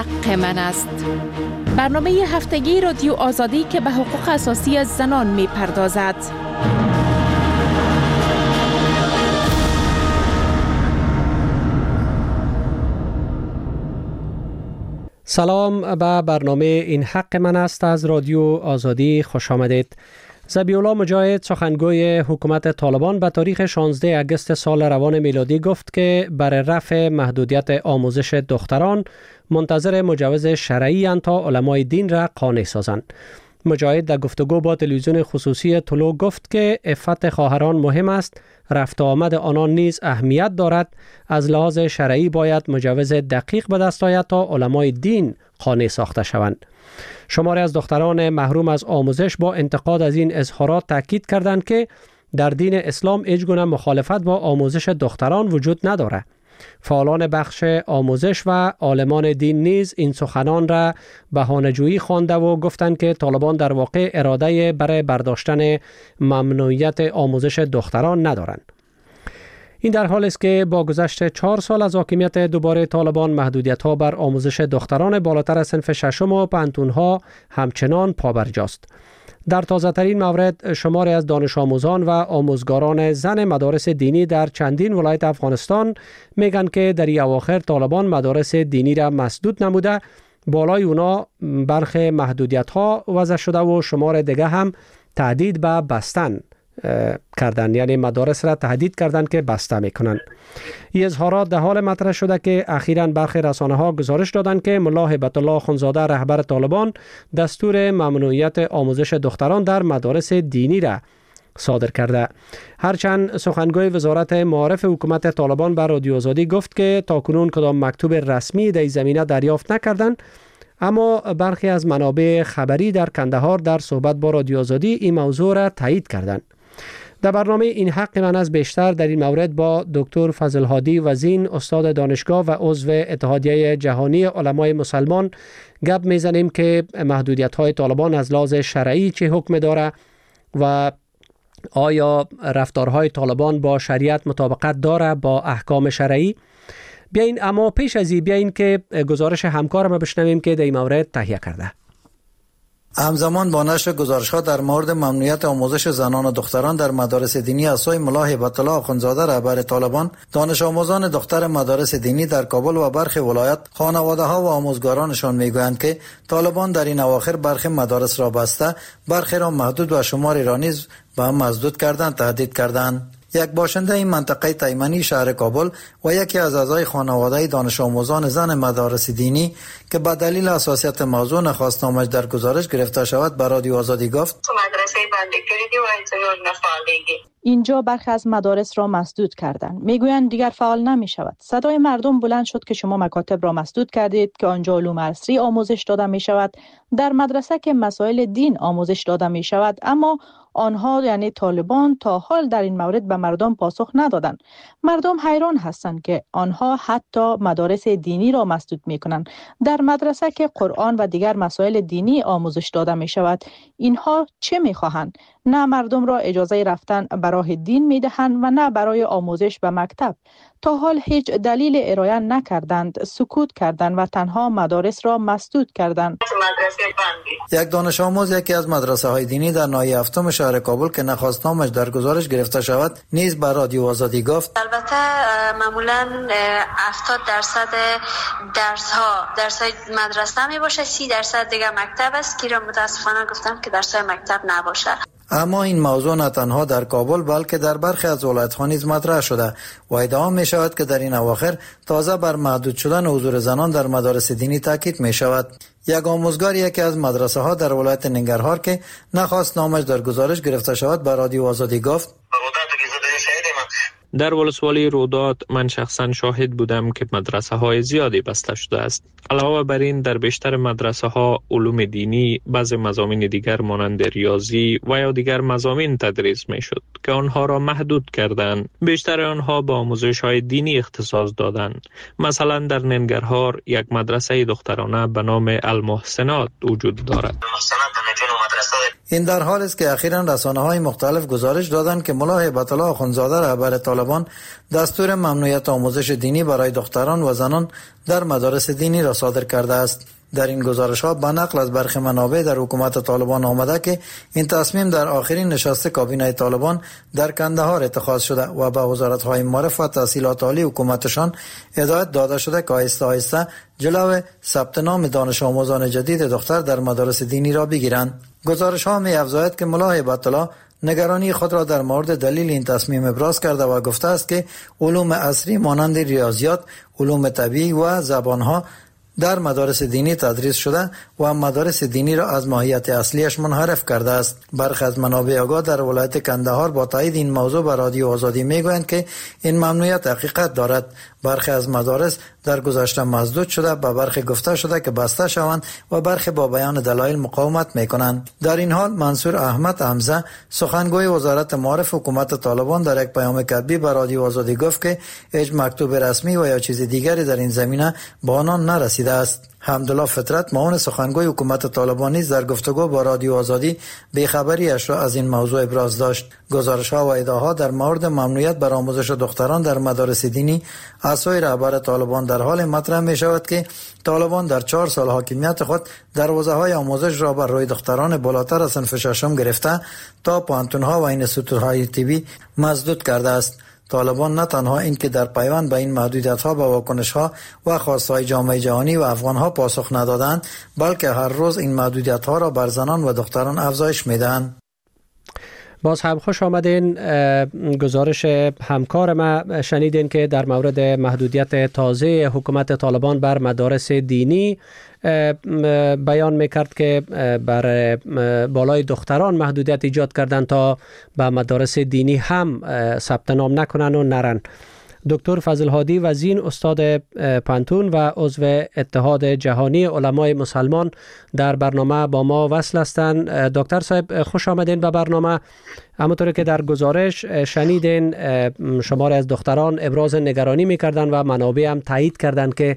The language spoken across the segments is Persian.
حق من است. برنامه هفتگی رادیو آزادی که به حقوق اساسی زنان می پردازد. سلام به برنامه این حق من است از رادیو آزادی خوش آمدید. ذبیح‌الله مجاهد سخنگوی حکومت طالبان به تاریخ 16 اگست سال روان میلادی گفت که برای رفع محدودیت آموزش دختران منتظر مجوز شرعی اند تا علمای دین را قانع سازند. مجاهد در گفتگو با تلویزیون خصوصی طلوع گفت که عفت خواهران مهم است، رفت و آمد آنان نیز اهمیت دارد. از لحاظ شرعی باید مجوز دقیق به دست آید تا علمای دین قانع ساخته شوند. شماری از دختران محروم از آموزش با انتقاد از این اظهارات تاکید کردند که در دین اسلام هیچ گونه مخالفت با آموزش دختران وجود ندارد. فعالان بخش آموزش و عالمان دین نیز این سخنان را بهانه‌جویی خوانده و گفتند که طالبان در واقع اراده برای برداشتن ممنوعیت آموزش دختران ندارند. این در حالی است که با گذشت 4 سال از حاکمیت دوباره طالبان محدودیت‌ها بر آموزش دختران بالاتر از صنف ششم و پانتون‌ها همچنان پابرجاست. در تازه‌ترین مورد شماری از دانش آموزان و آموزگاران زن مدارس دینی در چندین ولایت افغانستان میگن که در این اواخر طالبان مدارس دینی را مسدود نموده، بالای اونا برخی محدودیت‌ها وضع شده و شمار دیگه هم تهدید به بستن کردن، یعنی مدارس را تهدید کردن که بسته میکنن. این اظهارات در حال مطرح شده که اخیراً برخی رسانه ها گزارش دادند که ملا هیبت الله اخوندزاده رهبر طالبان دستور ممنوعیت آموزش دختران در مدارس دینی را صادر کرده. هرچند سخنگوی وزارت معارف حکومت طالبان به رادیو آزادی گفت که تاکنون کدام مکتوب رسمی در این زمینه دریافت نکردند، اما برخی از منابع خبری در کندهار در صحبت با رادیو آزادی این موضوع را تایید کردند. در برنامه این حق من از بیشتر در این مورد با دکتر فضل هادی وزین، استاد دانشگاه و عضو اتحادیه جهانی علمای مسلمان گپ میزنیم که محدودیت‌های طالبان از لحاظ شرعی چه حکم داره و آیا رفتارهای طالبان با شریعت مطابقت داره با احکام شرعی. بیاین اما پیش از این بیاین که گزارش همکارم بشنویم که در این مورد تهیه کرده. همزمان با نشر گزارش‌ها در مورد ممنوعیت آموزش زنان و دختران در مدارس دینی از سوی ملا هیبت الله اخوندزاده رهبر طالبان، دانش آموزان دختر مدارس دینی در کابل و برخی ولایت، خانواده‌ها و آموزگارانشان میگویند که طالبان در این اواخر برخی مدارس را بسته، برخی را محدود و شماری را نیز به هم مسدود کردند، تهدید کردند. یک باشنده این منطقه تایمنی شهر کابل و یکی از اعضای خانواده دانش آموزان زن مدارس دینی که به دلیل حساسیت موضوع نخواست نامش در گزارش گرفته شود به رادیو آزادی گفت: مدرسه بنده کردی و اینجا نفعالیگی. اینجا برخی از مدارس را مسدود کردند. میگویند دیگر فعال نمی شود. صدای مردم بلند شد که شما مکاتب را مسدود کردید که آنجا علوم عصری آموزش داده می شود، در مدرسه که مسائل دین آموزش داده می شود، اما آنها یعنی طالبان تا حال در این مورد به مردم پاسخ ندادند. مردم حیران هستند که آنها حتی مدارس دینی را مسدود می کنند. در مدرسه که قرآن و دیگر مسائل دینی آموزش داده می شود، اینها چه می خواهند؟ نه مردم را اجازه رفتن به راه دین می دهند و نه برای آموزش به مکتب. تا حال هیچ دلیل ارائه نکردند، سکوت کردند و تنها مدارس را مسدود کردند. یک دانش آموز یکی از مدرسه های دینی در ناحیه هفتم شهر کابل که نخواست نامش در گزارش گرفته شود نیز به رادیو آزادی گفت: البته معمولا 70% درس های مدرسه می باشه، 30% دیگه مکتب است که را متاسفانه گفتم که درس های مکتب نباشه. اما این موضوع نه تنها در کابل بلکه در برخی از ولایت‌ها نیز مطرح شده و ادعا می شود که در این اواخر تازه بر محدود شدن حضور زنان در مدارس دینی تاکید می شود. یک آموزگار یکی از مدرسه ها در ولایت ننگرهار که نخواست نامش در گزارش گرفته شود به رادیو آزادی گفت: در ولسوالی رودات من شخصا شاهد بودم که مدرسه های زیادی بسته شده است. علاوه بر این در بیشتر مدرسه ها علوم دینی، بعض مضامین دیگر مانند ریاضی و یا دیگر مضامین تدریس می شد که آنها را محدود کردند. بیشتر آنها با آموزش های دینی اختصاص دادند. مثلا در ننگرهار یک مدرسه دخترانه به نام المحسنات وجود دارد. این در حالی است که اخیراً رسانه‌های مختلف گزارش دادند که ملا هیبت الله آخوندزاده رهبر طالبان دستور ممنوعیت آموزش دینی برای دختران و زنان در مدارس دینی را صادر کرده است. در این گزارش‌ها به نقل از برخی منابع در حکومت طالبان آمده که این تصمیم در آخرین نشست کابینه طالبان در کندهار اتخاذ شده و به وزارت‌های معارف و تحصیلات عالی حکومتشان هدایت داده شده که آهسته آهسته جلو ثبت نام دانش آموزان جدید دختر در مدارس دینی را بگیرند. گزارش‌ها می‌افزاید که ملا هیبت الله نگرانی خود را در مورد دلیل این تصمیم ابراز کرده و گفته است که علوم عصری مانند ریاضیات، علوم طبیعی و زبان‌ها در مدارس دینی تدریس شده و مدارس دینی را از ماهیت اصلیش منحرف کرده است. برخی از منابع آگاه در ولایت کندهار با تایید این موضوع به رادیو آزادی میگویند که این ممنوعیت حقیقت دارد. برخی از مدارس در گذشته مسدود شده، به برخی گفته شده که بسته شوند و برخی با بیان دلایل مقاومت میکنند. در این حال منصور احمد حمزه سخنگوی وزارت معارف حکومت طالبان در یک پیام کتبی به رادیو آزادی گفت که هیچ مکتوب رسمی و یا چیز دیگری در این زمینه به آنان نرسیده است. حمدالله فطرت معاون سخنگوی حکومت طالبان نیز در گفتگو با رادیو آزادی بی‌خبری‌اش را از این موضوع ابراز داشت. گزارش‌ها و ادعاها در مورد ممنوعیت بر آموزش دختران در مدارس دینی از سوی رهبر طالبان در حال مطرح می‌شود که طالبان در 4 سال حاکمیت خود دروازه‌های آموزش را بر روی دختران بالاتر از صنف ششم گرفته تا پانتون‌ها و اینستیتوت‌های طبی مسدود کرده است. طالبان نه تنها این که در پیوند به این محدودیت‌ها به واکنش‌ها و خواست‌های جامعه جهانی و افغان‌ها پاسخ ندادند، بلکه هر روز این محدودیت‌ها را بر زنان و دختران افزایش می‌دهند. باز هم خوش آمدین. گزارش همکار ما شنیدین که در مورد محدودیت تازه حکومت طالبان بر مدارس دینی بیان میکرد که بر بالای دختران محدودیت ایجاد کردن تا به مدارس دینی هم ثبت نام نکنن و نرن. دکتر فضل هادی وزین استاد پانتون و عضو اتحاد جهانی علمای مسلمان در برنامه با ما وصل هستند. دکتر صاحب خوش آمدین به برنامه. همونطور که در گزارش شنیدین شماری از دختران ابراز نگرانی میکردن و منابع هم تایید کردند که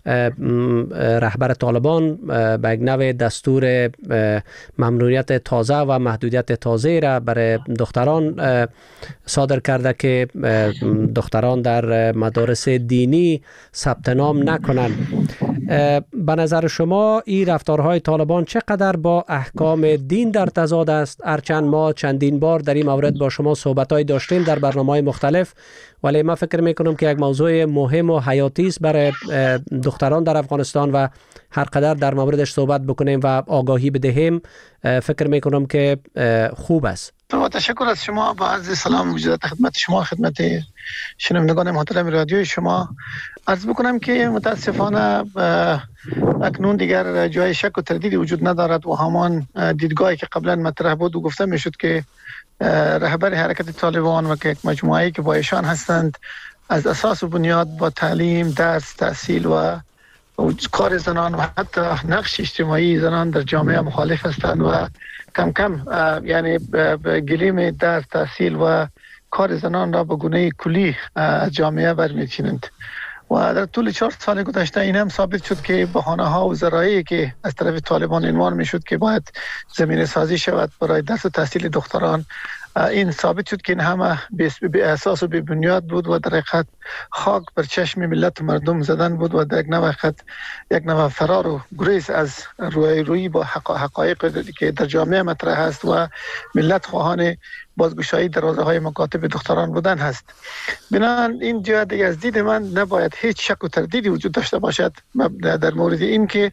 رهبر طالبان به یک نوع دستور ممنوعیت تازه و محدودیت تازه را برای دختران صادر کرده که دختران در مدارس دینی ثبت نام نکنند. به نظر شما این رفتارهای طالبان چقدر با احکام دین در تضاد است؟ هرچند ما چندین بار در این مورد با شما صحبت‌های داشتیم در برنامه‌های مختلف، ولی من فکر میکنم که یک موضوع مهم و حیاتی است برای دختران در افغانستان و هر قدر در موردش صحبت بکنیم و آگاهی بدهیم فکر میکنم که خوب است. تشکر از شما. با عرض سلام مجدد خدمت شما، خدمت شنوندگان محترم رادیوی شما عرض بکنم که متاسفانه اکنون دیگر جای شک و تردیدی وجود ندارد و همان دیدگاهی که قبلا مطرح بود و گفته میشد که رهبر حرکت طالبان و که یک مجموعه‌ای که با ایشان هستند از اساس و بنیاد با تعلیم، درس، تحصیل و کار زنان و حتی نقش اجتماعی زنان در جامعه مخالف هستند و کم کم یعنی گلیم درس، تحصیل و کار زنان را به گونه کلی از جامعه برمی‌چینند. و در طول 4 سال گذشته این هم ثابت شد که بهانه‌ها و ذرایعی که از طرف طالبان عنوان می‌شد که باید زمینه سازی شود برای درس و تحصیل دختران، این ثابت شد که این همه به اساس و به بنیاد بود و در حقیقت خاک بر چشم ملت و مردم زدن بود و در یک نوع فرار و گریز از روی با حقایق که در جامعه مطرح است و ملت خواهان بازگشایی دروازه‌های مکاتب دختران بودن هست. بنابراین این جهت از دید من نباید هیچ شک و تردیدی وجود داشته باشد در مورد این که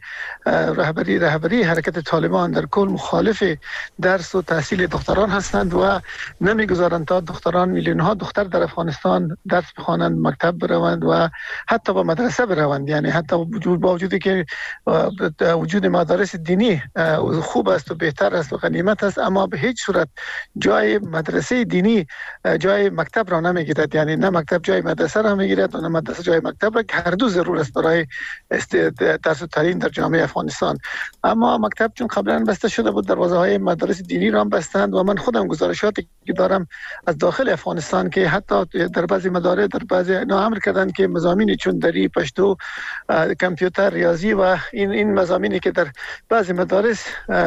رهبری حرکت طالبان در کل مخالف درس و تحصیل دختران هستند و نمیگذارند تا دختران، میلیون‌ها دختر در افغانستان درس بخوانند، مکتب بروند و حتی به مدرسه بروند. یعنی حتی با وجودی که وجود مدارس دینی خوب است و بهتر است و غنیمت است، اما به هیچ صورت جای مدرسه دینی جای مکتب را نمیگیرد. یعنی نه مکتب جای مدرسه را میگیرد و نه مدرسه جای مکتب را، که هر دو ضرور است برای درس و تعلیم در جامعه افغانستان. اما مکتب چون قبلا بسته شده بود، دروازه‌های مدارس دینی را هم بستند و من خودم گزارشاتی که دارم از داخل افغانستان که حتی در بعضی مدارس در بعضی امر کردند که مضامین چون دری، پشتو، کامپیوتر، ریاضی و این مضامینی که در بعضی مدارس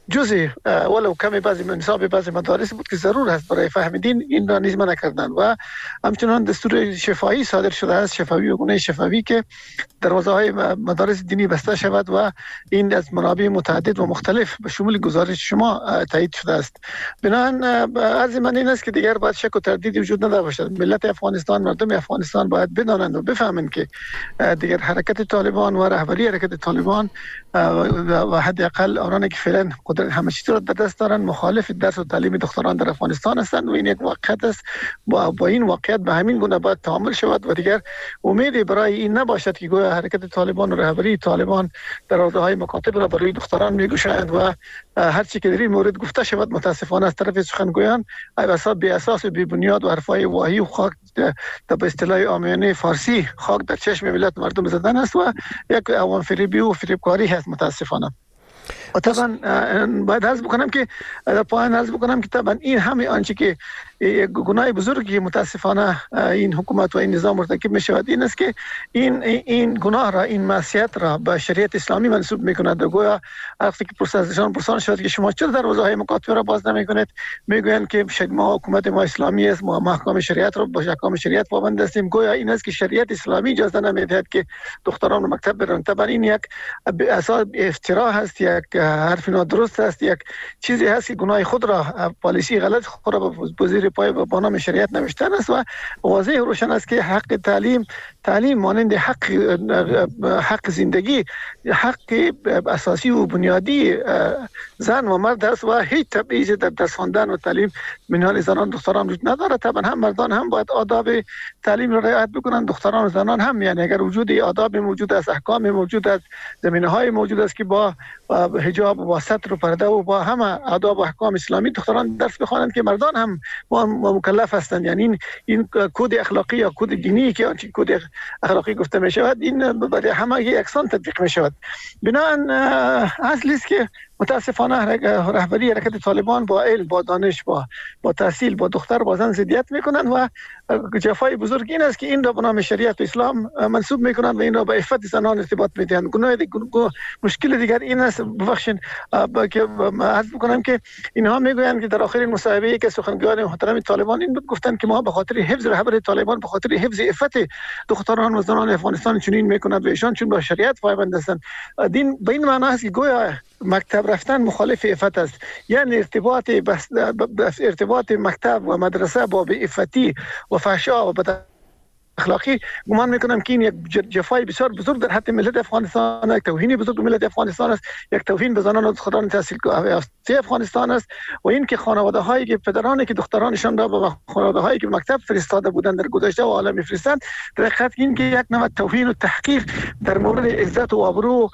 جزء ولو کمی بعضی منصاب بعضی مدارس بود که ضرور است برای فهم دین، این را نیز منع کردن. و همچنان دستور شفاهی صادر شده است، شفاهی و گونه شفاهی که دروازه های مدارس دینی بسته شود و این از منابع متعدد و مختلف به شمول گزارش شما تایید شده است. بنابراین عرض من این است که دیگر باید شک و تردیدی وجود نداشته باشد. ملت افغانستان، مردم افغانستان باید بدانند و بفهمند که دیگر حرکت طالبان و رهبری حرکت طالبان و حداقل آنانی که فعلا قدرت همه چیز را در دست دارند مخالف درس و تعلیم دختران در افغانستان هستند و این یک واقعیت است. با این واقعیت به همین گونه باید تعامل شود و دیگر امیدی برای این نباشد که گویا حرکت طالبان و رهبری طالبان دروازه‌های مکاتب را برای دختران میگشایند و هر چی که در این مورد گفته شود متاسفانه از طرف سخنگویان بی اساس و بی بنیاد و حرفای واهی و خاک به اصطلاح عامیانه فارسی خاک در چشم ملت مردم زدن است و یک عوام فریبی و فریبکاری هست متاسفانه. و طبعا باید عرض بکنم که در پایان عرض بکنم که طبعا این همه آنچه که گناه بزرگی متاسفانه این حکومت و این نظام مرتکب می شود این است که این گناه را، این معصیت را به شریعت اسلامی منسوب می کند. گویا وقتی که پرسان شد که شما چرا دروازه‌های مکاتب را باز نمی کنید، میگویند که ما حکومت ما اسلامی است، ما احکام شریعت را با احکام شریعت پابند هستیم. گویا این است که شریعت اسلامی اجازه نمیدهد که دختران مکتب برن. طبعا این یک اساس افترا هست، یک حرف نادرست است، یک چیزی هست که گناه خود را، پالیسی غلط خود را به زیر پای با نام شریعت نوشتن است و واضح روشن است که حق تعلیم مانند حق زندگی، حق اساسی و بنیادی زن و مرد است و هیچ تبعیضی در درس خواندن و تعلیم میان زنان دختران وجود ندارد. طبعا هم مردان هم باید آداب تعلیم را رعایت بکنند، دختران و زنان هم. یعنی اگر وجود آداب موجود است، احکام موجود است، زمینه‌های موجود است که با حجاب و ستر و پرده و با همه آداب و احکام اسلامی دختران درس بخوانند که مردان هم مکلف هستند. یعنی این کد اخلاقی یا کد دینی که آنچه کد اخلاقی گفته می شود این برای همه یکسان تطبیق می شود. بنابراین اصلی است که متاسفانه رهبری حرکت طالبان با علم، با دانش، با تحصیل، با دختر، با زن ضدیت میکنند و جفای بزرگ این است که این را به نام شریعت و اسلام منسوب میکنند و این را به عفت زنان ارتباط میدهند. مشکل دیگر این است، ببخشید که عرض بکنم که اینها میگویند که در آخرین مصاحبه‌ای که سخنگویان محترم طالبان این بود گفتند که ما به خاطر حفظ رهبری طالبان، به خاطر حفظ عفت دختران و زنان افغانستان چنین میکنند و ایشان چون با شریعت پایبند هستند. دین به این معنی است که گویا مکتب رفتن مخالف عفت است. یعنی ارتباط مکتب و مدرسه با عفتی و فحشا و بد اخلاقی گمان میکنم که این یک جفای بسیار بزرگ در حد ملت افغانستان، یک توهین بزرگ به ملت افغانستان است، یک توهین به زنان و دختران تحصیل یافته افغانستان است و این که خانواده هایی که پدرانی که دخترانشان را به خانواده هایی که مکتب فرستاده بودند در گذشته و حالا میفرستند، در حقیقت این که یک نوع توهین و تحقیر در مورد عزت و آبرو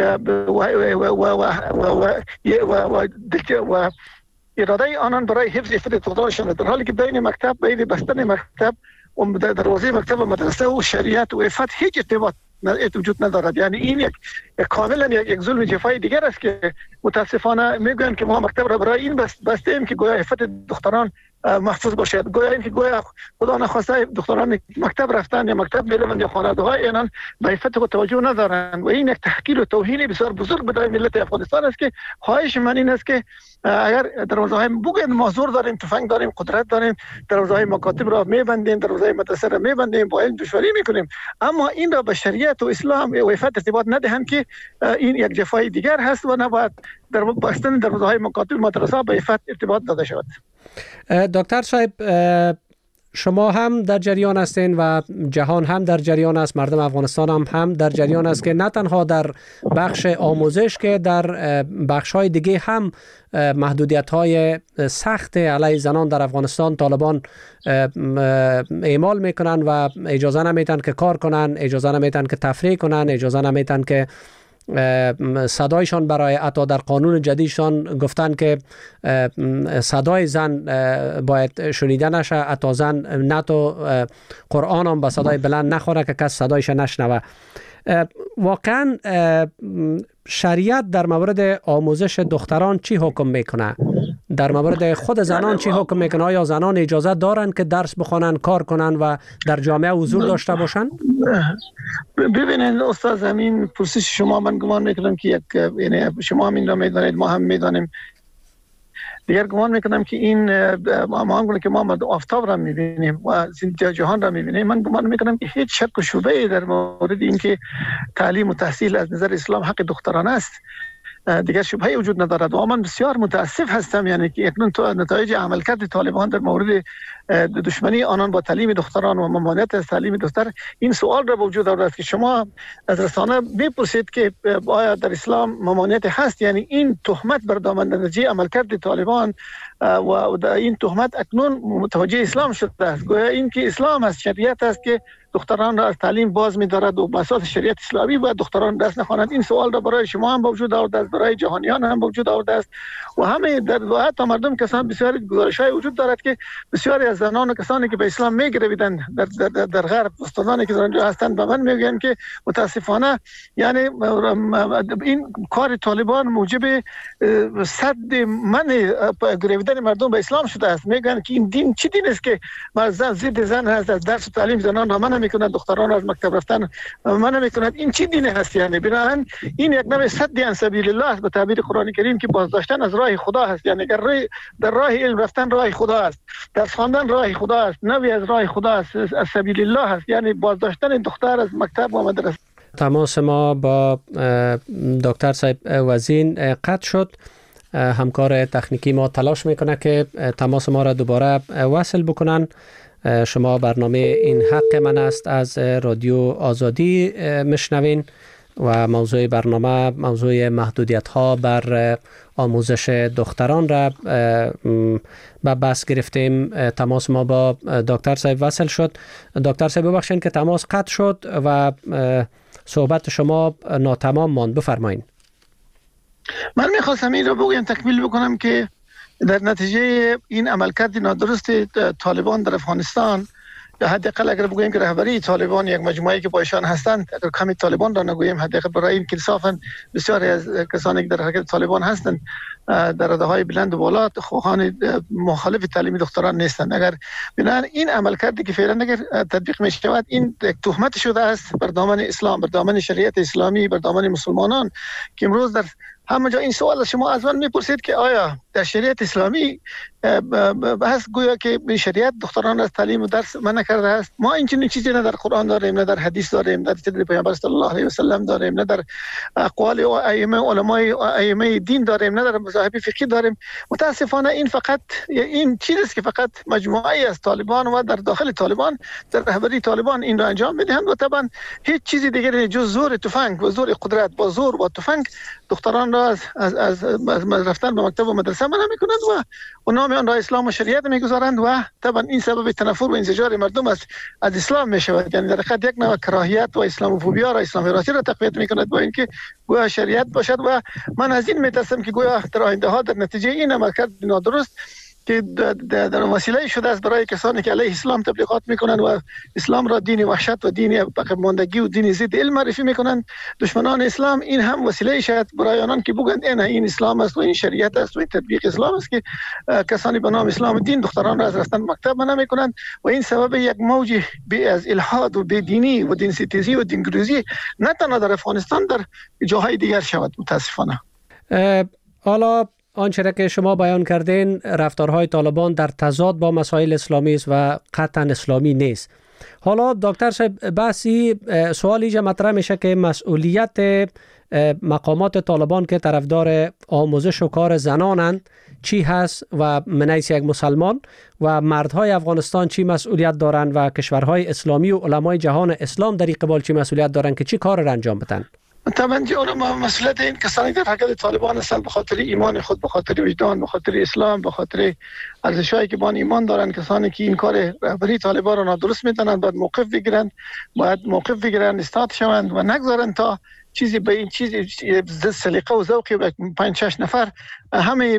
و اراده آنان برای حفظ عفت دخترانشان، در حالی که بین مکتب، بین بستن مکتب و دروازه مکتب و مدرسه و شریعت و عفت هیچ ارتباط وجود ندارد. یعنی این یک کاملا یک ظلم جفای دیگر است که متاسفانه میگویند که ما مکتب را برای این بسته ایم که گویا عفت دختران محفوظ باشد. گویا این که گویا خدا نخواسته دختران مکتب رفتن یا مکتب میروند یا خانواده‌های آنان به عفت خود توجه ندارند و این یک تحقیر و توهین بسیار بزرگ برای ملت افغانستان است که خواهش من این است که اگر دروازه‌های بگویند ما زور داریم، تفنگ داریم، قدرت داریم، دروازه‌های مکاتب را میبندیم، دروازه‌های مدرسه را میبندیم، با علم دشواری میکنیم، اما این را به شریعت و اسلام و عفت ارتباط ندهند که این یک جفای دیگر هست و نباید در بستن دروازه‌های مکاتب مدرسه به عفت ارتباط داده شود. دکتر صاحب، شما هم در جریان هستین و جهان هم در جریان است، مردم افغانستان هم در جریان است که نه تنها در بخش آموزش که در بخش‌های دیگه هم محدودیت‌های سخت علیه زنان در افغانستان طالبان اعمال میکنن و اجازه نمیدن که کار کنن، اجازه نمیدن که تفریح کنن، اجازه نمیدن که صدایشان برای حتی در قانون جدیدشان گفتن که صدای زن باید شنیده نشه، حتی زن نه تو قرآن هم به صدای بلند نخوره که کس صدایش نشنوه. واقعا شریعت در مورد آموزش دختران چی حکم میکنه؟ در مورد خود زنان چی حکم میکنه؟ آیا زنان اجازه دارن که درس بخونن، کار کنن و در جامعه حضور داشته باشن؟ ببینید استاد، همین پرسش شما من گمان میکنم که یعنی شما هم این را میدانید، ما هم میدانیم. دیگر گمان میکنم که این ما هم که ما آفتاب را میبینیم و جهان را میبینیم، من گمان میکنم که هیچ شک و شبهه در مورد اینکه تعلیم و تحصیل از نظر اسلام حق دختران است دیگر شبهه وجود ندارد. و من بسیار متاسف هستم یعنی که اکنون نتایج عملکرد طالبان در مورد دشمنی آنان با تعلیم دختران و ممانعت از تعلیم دختر این سوال را به وجود آورده است که شما از رسانه بپرسید که آیا در اسلام ممانعت هست؟ یعنی این تهمت بر دامن نتیجه عملکرد طالبان و این تهمت اکنون متوجه اسلام شده است. گویا این که اسلام است، شریعت است که دختران را از تعلیم باز می‌دارد و بساط شریعت اسلامی و دختران دست نخوانند. این سوال را برای شما هم وجود آورده است، برای جهانیان هم وجود آورده است و همه در حتی مردم کسان بسیار گزارش‌های وجود دارد که بسیاری از زنان و کسانی که به اسلام می‌گرویدند در غرب، استادانی که در آنجا هستند به من میگویند که متاسفانه یعنی این کار طالبان موجب صد منع گرویدن مردم به اسلام شده است. میگن که این دین چه دین است که مرزن ضد زن هست، از درس و تعلیم زنان را منع میکنند، دختران از مکتب رفتن منع میکنند. این چه دین هست؟ یعنی بنابراین این یک نوع صد عن سبیل الله است به تعبیر قرآن کریم که بازداشتن از راه خدا هست. یعنی در راه علم رفتن راه خدا است، درس خواندن راه خدا است، نوعی از راه خدا است، از سبیل الله است، یعنی بازداشتن دختر از مکتب و مدرسه. تماس ما با دکتر صاحب وزین قطع شد. همکار تکنیکی ما تلاش میکنه که تماس ما را دوباره وصل بکنن. شما برنامه این حق من است از رادیو آزادی مشنوین و موضوع برنامه موضوع محدودیت ها بر آموزش دختران را به بحث گرفتیم. تماس ما با دکتر صاحب وصل شد. دکتر صاحب ببخشید که تماس قطع شد و صحبت شما ناتمام ماند. بفرمایید. من میخواستم این رو بگویم، تکمیل بکنم که در نتیجه این عملکرد نادرست طالبان در افغانستان، یا حداقل اگر بگوییم که رهبری طالبان یک مجموعه‌ای که با ایشان هستند، اگر کمی طالبان را نگوییم، حداقل برای این که انصافا بسیاری از کسانی که در حرکت طالبان هستند در رده‌های بلند و بالا خواهان مخالف تعلیم دختران نیستند. اگر بنابراین این عملکردی که فعلا اگر تطبیق می شود، این تهمت شده است بر دامن اسلام، بر دامن شریعت اسلامی، بر دامن مسلمانان که امروز در همه جا این سوال شما از من میپرسید که آیا در شریعت اسلامی بحث گویا که شریعت دختران از تعلیم و درس منع کرده است؟ ما این چیزی نه در قرآن داریم، نه در حدیث داریم، نه در پیامبر صلی الله علیه و سلم داریم، نه در اقوال ائمه علمای ائمه دین داریم، نه در مذاهب فقهی داریم. متاسفانه این فقط این چیزی است که فقط مجموعه‌ای از طالبان و در داخل طالبان در رهبری طالبان این را انجام میدهند و طبعا هیچ چیزی دیگری جز زور تفنگ و زور قدرت با زور و تفنگ دختران را از رفتن به مکتب و مدرسه منع میکنند و نام آن را اسلام و شریعت میگذارند و طبعا این سبب تنفر و انزجار مردم از اسلام میشود. یعنی در حقیقت یک نوع کراهیت و اسلاموفوبیا را، اسلام راستی را تقویت میکند با اینکه گویا شریعت باشد. و من از این میترسم که گویا در آینده ها در نتیجه این عملکرد نادرست که در وسیله شده است برای کسانی که علیه اسلام تبلیغات میکنند و اسلام را دین وحشت و دین عقب ماندگی و دین ضد علم معرفی میکنند، دشمنان اسلام، این هم وسیله شد برای آنان که بگویند این اسلام است و این شریعت است و این تطبیق اسلام است که کسانی به نام اسلام و دین دختران را از رفتن مکتب منع میکنند و این سبب یک موج از الحاد و بی‌دینی و دین ستیزی و دینگروزی نه تنها در افغانستان، در جاهای دیگر شود متاسفانه. حالا آنچه را که شما بیان کردین، رفتارهای طالبان در تضاد با مسائل اسلامی است و قطعا اسلامی نیست. حالا دکتر صاحب بحثی سوال اینجا مطرح میشه که مسئولیت مقامات طالبان که طرفدار آموزش و کار زنانند چی هست و من حیث یک مسلمان و مردهای افغانستان چی مسئولیت دارند و کشورهای اسلامی و علمای جهان اسلام در این قبال چی مسئولیت دارند که چی کار را انجام بدن؟ طبعا مسئولیت این کسانی در حرکت طالبان هستند به خاطر ایمان خود، به خاطر وجدان، به خاطر اسلام، به خاطر ارزش‌هایی که با ایمان دارند. کسانی که این کار رهبری طالبان را نادرست می‌دانند باید موقف بگیرند، استاد شوند و نگذارند تا چیزی به این چیز سلیقه و ذوق 5-6 نفر همه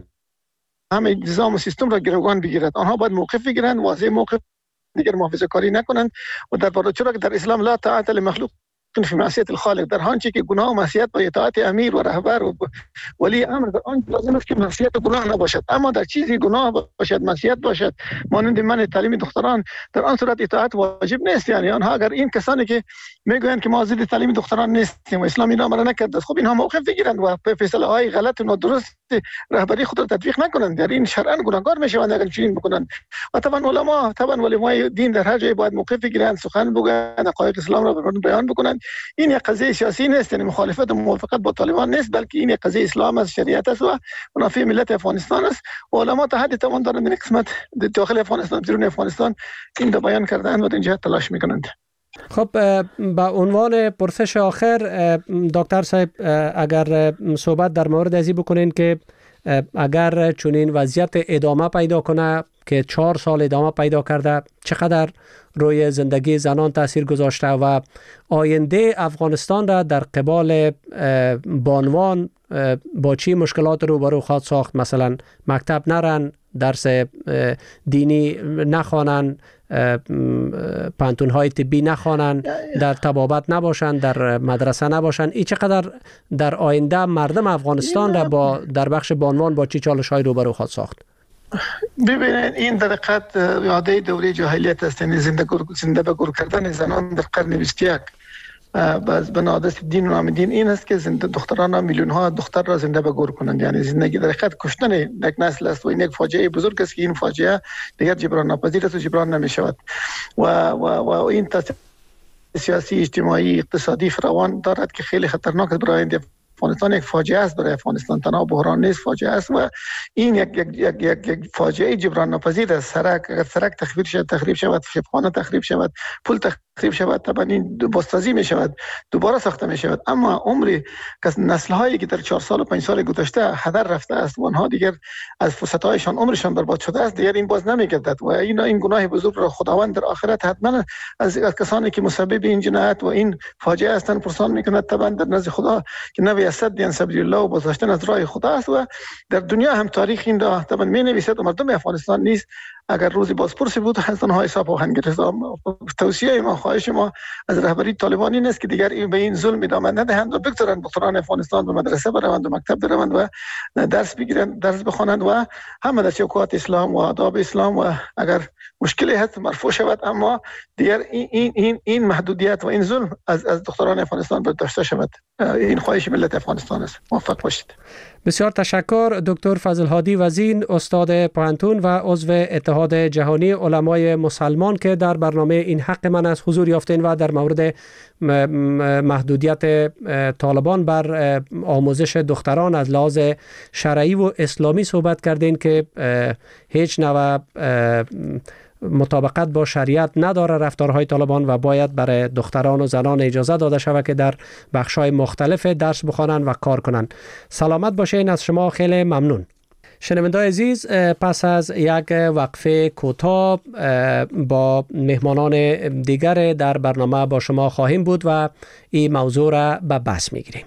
نظام و سیستم را گروگان بگیرد. آنها باید موقف بگیرند، واضح موقف، دیگر محافظه کاری نکنند و در چرا که در اسلام لا طاعت لمخلوق فی معصیت الخالق، در آنچه که گناه و معصیت با اطاعت امیر و رهبر و ولی امر در آن لازم است که معصیت و گناه نباشد. اما در چیزی گناه باشد، معصیت باشد، مانند من تعلیم دختران، در آن صورت اطاعت واجب نیست. یعنی آنها اگر این کسانی که میگویند که ما ضد تعلیم دختران نیستیم و اسلام اینا امر نکرده، خب اینها موقف بگیرند و فیصله های غلط و نادرست رهبری خود را تطبیق نکنند. در این شرعاً گناهکار میشوند اگر چنین بکنند. و طبعا علمای دین در هر جای باید موقف بگیرند، سخن بگویند، حقایق اسلام را بیان بکنند. این یک قضیه سیاسی نیست، یعنی مخالفت و موافقت با طالبان نیست، بلکه این یک قضیه اسلام است، شریعت است و منافع ملت افغانستان است. علما تا حدی توان دارند این قسمت داخل افغانستان، بیرون افغانستان این را بیان کردند و در این جهت تلاش میکنند. خب با عنوان پرسش آخر دکتر صاحب، اگر صحبت در مورد ازی بکنین که اگر چنین وضعیت ادامه پیدا کنه که 4 سال ادامه پیدا کرده، چقدر روی زندگی زنان تاثیر گذاشته و آینده افغانستان را در قبال بانوان با چی مشکلات روبرو خواهد ساخت؟ مثلا مکتب نرن، درس دینی نخوانن، پانتون‌های طبی نخوانن، در طبابت نباشن، در مدرسه نباشن. این چقدر در آینده مردم افغانستان را در بخش بانوان با چی چالش‌های روبرو خواهد ساخت؟ ببینید این در حقیقت یاده دوره جاهلیت است، یعنی زنده به گور کردن زنان در قرن 21 باز بنادست دین و نام دین این است که دختران میلیون ها دختر را زنده به گور کنند. یعنی زندگی در حقیقت کشتن یک نسل است و این یک فاجعه بزرگ است که این فاجعه دیگر جبران ناپذیر است و جبران نمی شود و این تاثیر سیاسی، اجتماعی، اقتصادی فراوان دارد که خیلی خطرناک است برای آینده افغانستان. یک فاجعه است برای افغانستان، تنها بحران نیست، فاجعه است و این یک فاجعه جبران ناپذیر است. اگر سرک تخریب شود، شبخانه تخریب شود، پل تخریب شود، طبعا این بازسازی می شود، دوباره ساخته می شود. اما عمری نسل هایی که در 4 سال و 5 سال گذشته هدر رفته است و آنها دیگر از فرصت هایشان عمرشان برباد شده است، دیگر این باز نمی گردد و این گناه بزرگ را خداوند در آخرت حتما از کسانی که مسبب این جنایت و این فاجعه هستند پرسان میکند. طبعا در نزد خدا که نبی اسد دیان سبیل الله و بازداشتن از راه خدا است و در دنیا هم تاریخ این را طبعا می نویسد و مردم افغانستان نیز اگر روزی بازپرسی بود از آنها حساب خواهند گرفت. توصیه ما، خواهش ما از رهبری طالبان این است که دیگر به این ظلم ادامه ندهند و بگذارند دختران افغانستان به مدرسه بروند و مکتب بروند و درس بگیرند، درس بخوانند و همه در چوکات اسلام و آداب اسلام و اگر مشکلی هست مرفوع شود، اما دیگر این محدودیت و این ظلم از دختران افغانستان برداشته شود. این خواهش ملت افغانستان است. موفق باشید. بسیار تشکر دکتر فضل هادی وزین، استاد پانتون و عضو اتحاد جهانی علمای مسلمان که در برنامه این حق من از حضور یافتین و در مورد محدودیت طالبان بر آموزش دختران از لحاظ شرعی و اسلامی صحبت کردین که هیچ نوع مطابقت با شریعت نداره رفتارهای طالبان و باید برای دختران و زنان اجازه داده شود که در بخش‌های مختلف درس بخوانند و کار کنند. سلامت باشین، از شما خیلی ممنون. شنوندگان عزیز، پس از یک وقفه کوتاه با مهمانان دیگر در برنامه با شما خواهیم بود و این موضوع را به بحث میگیریم.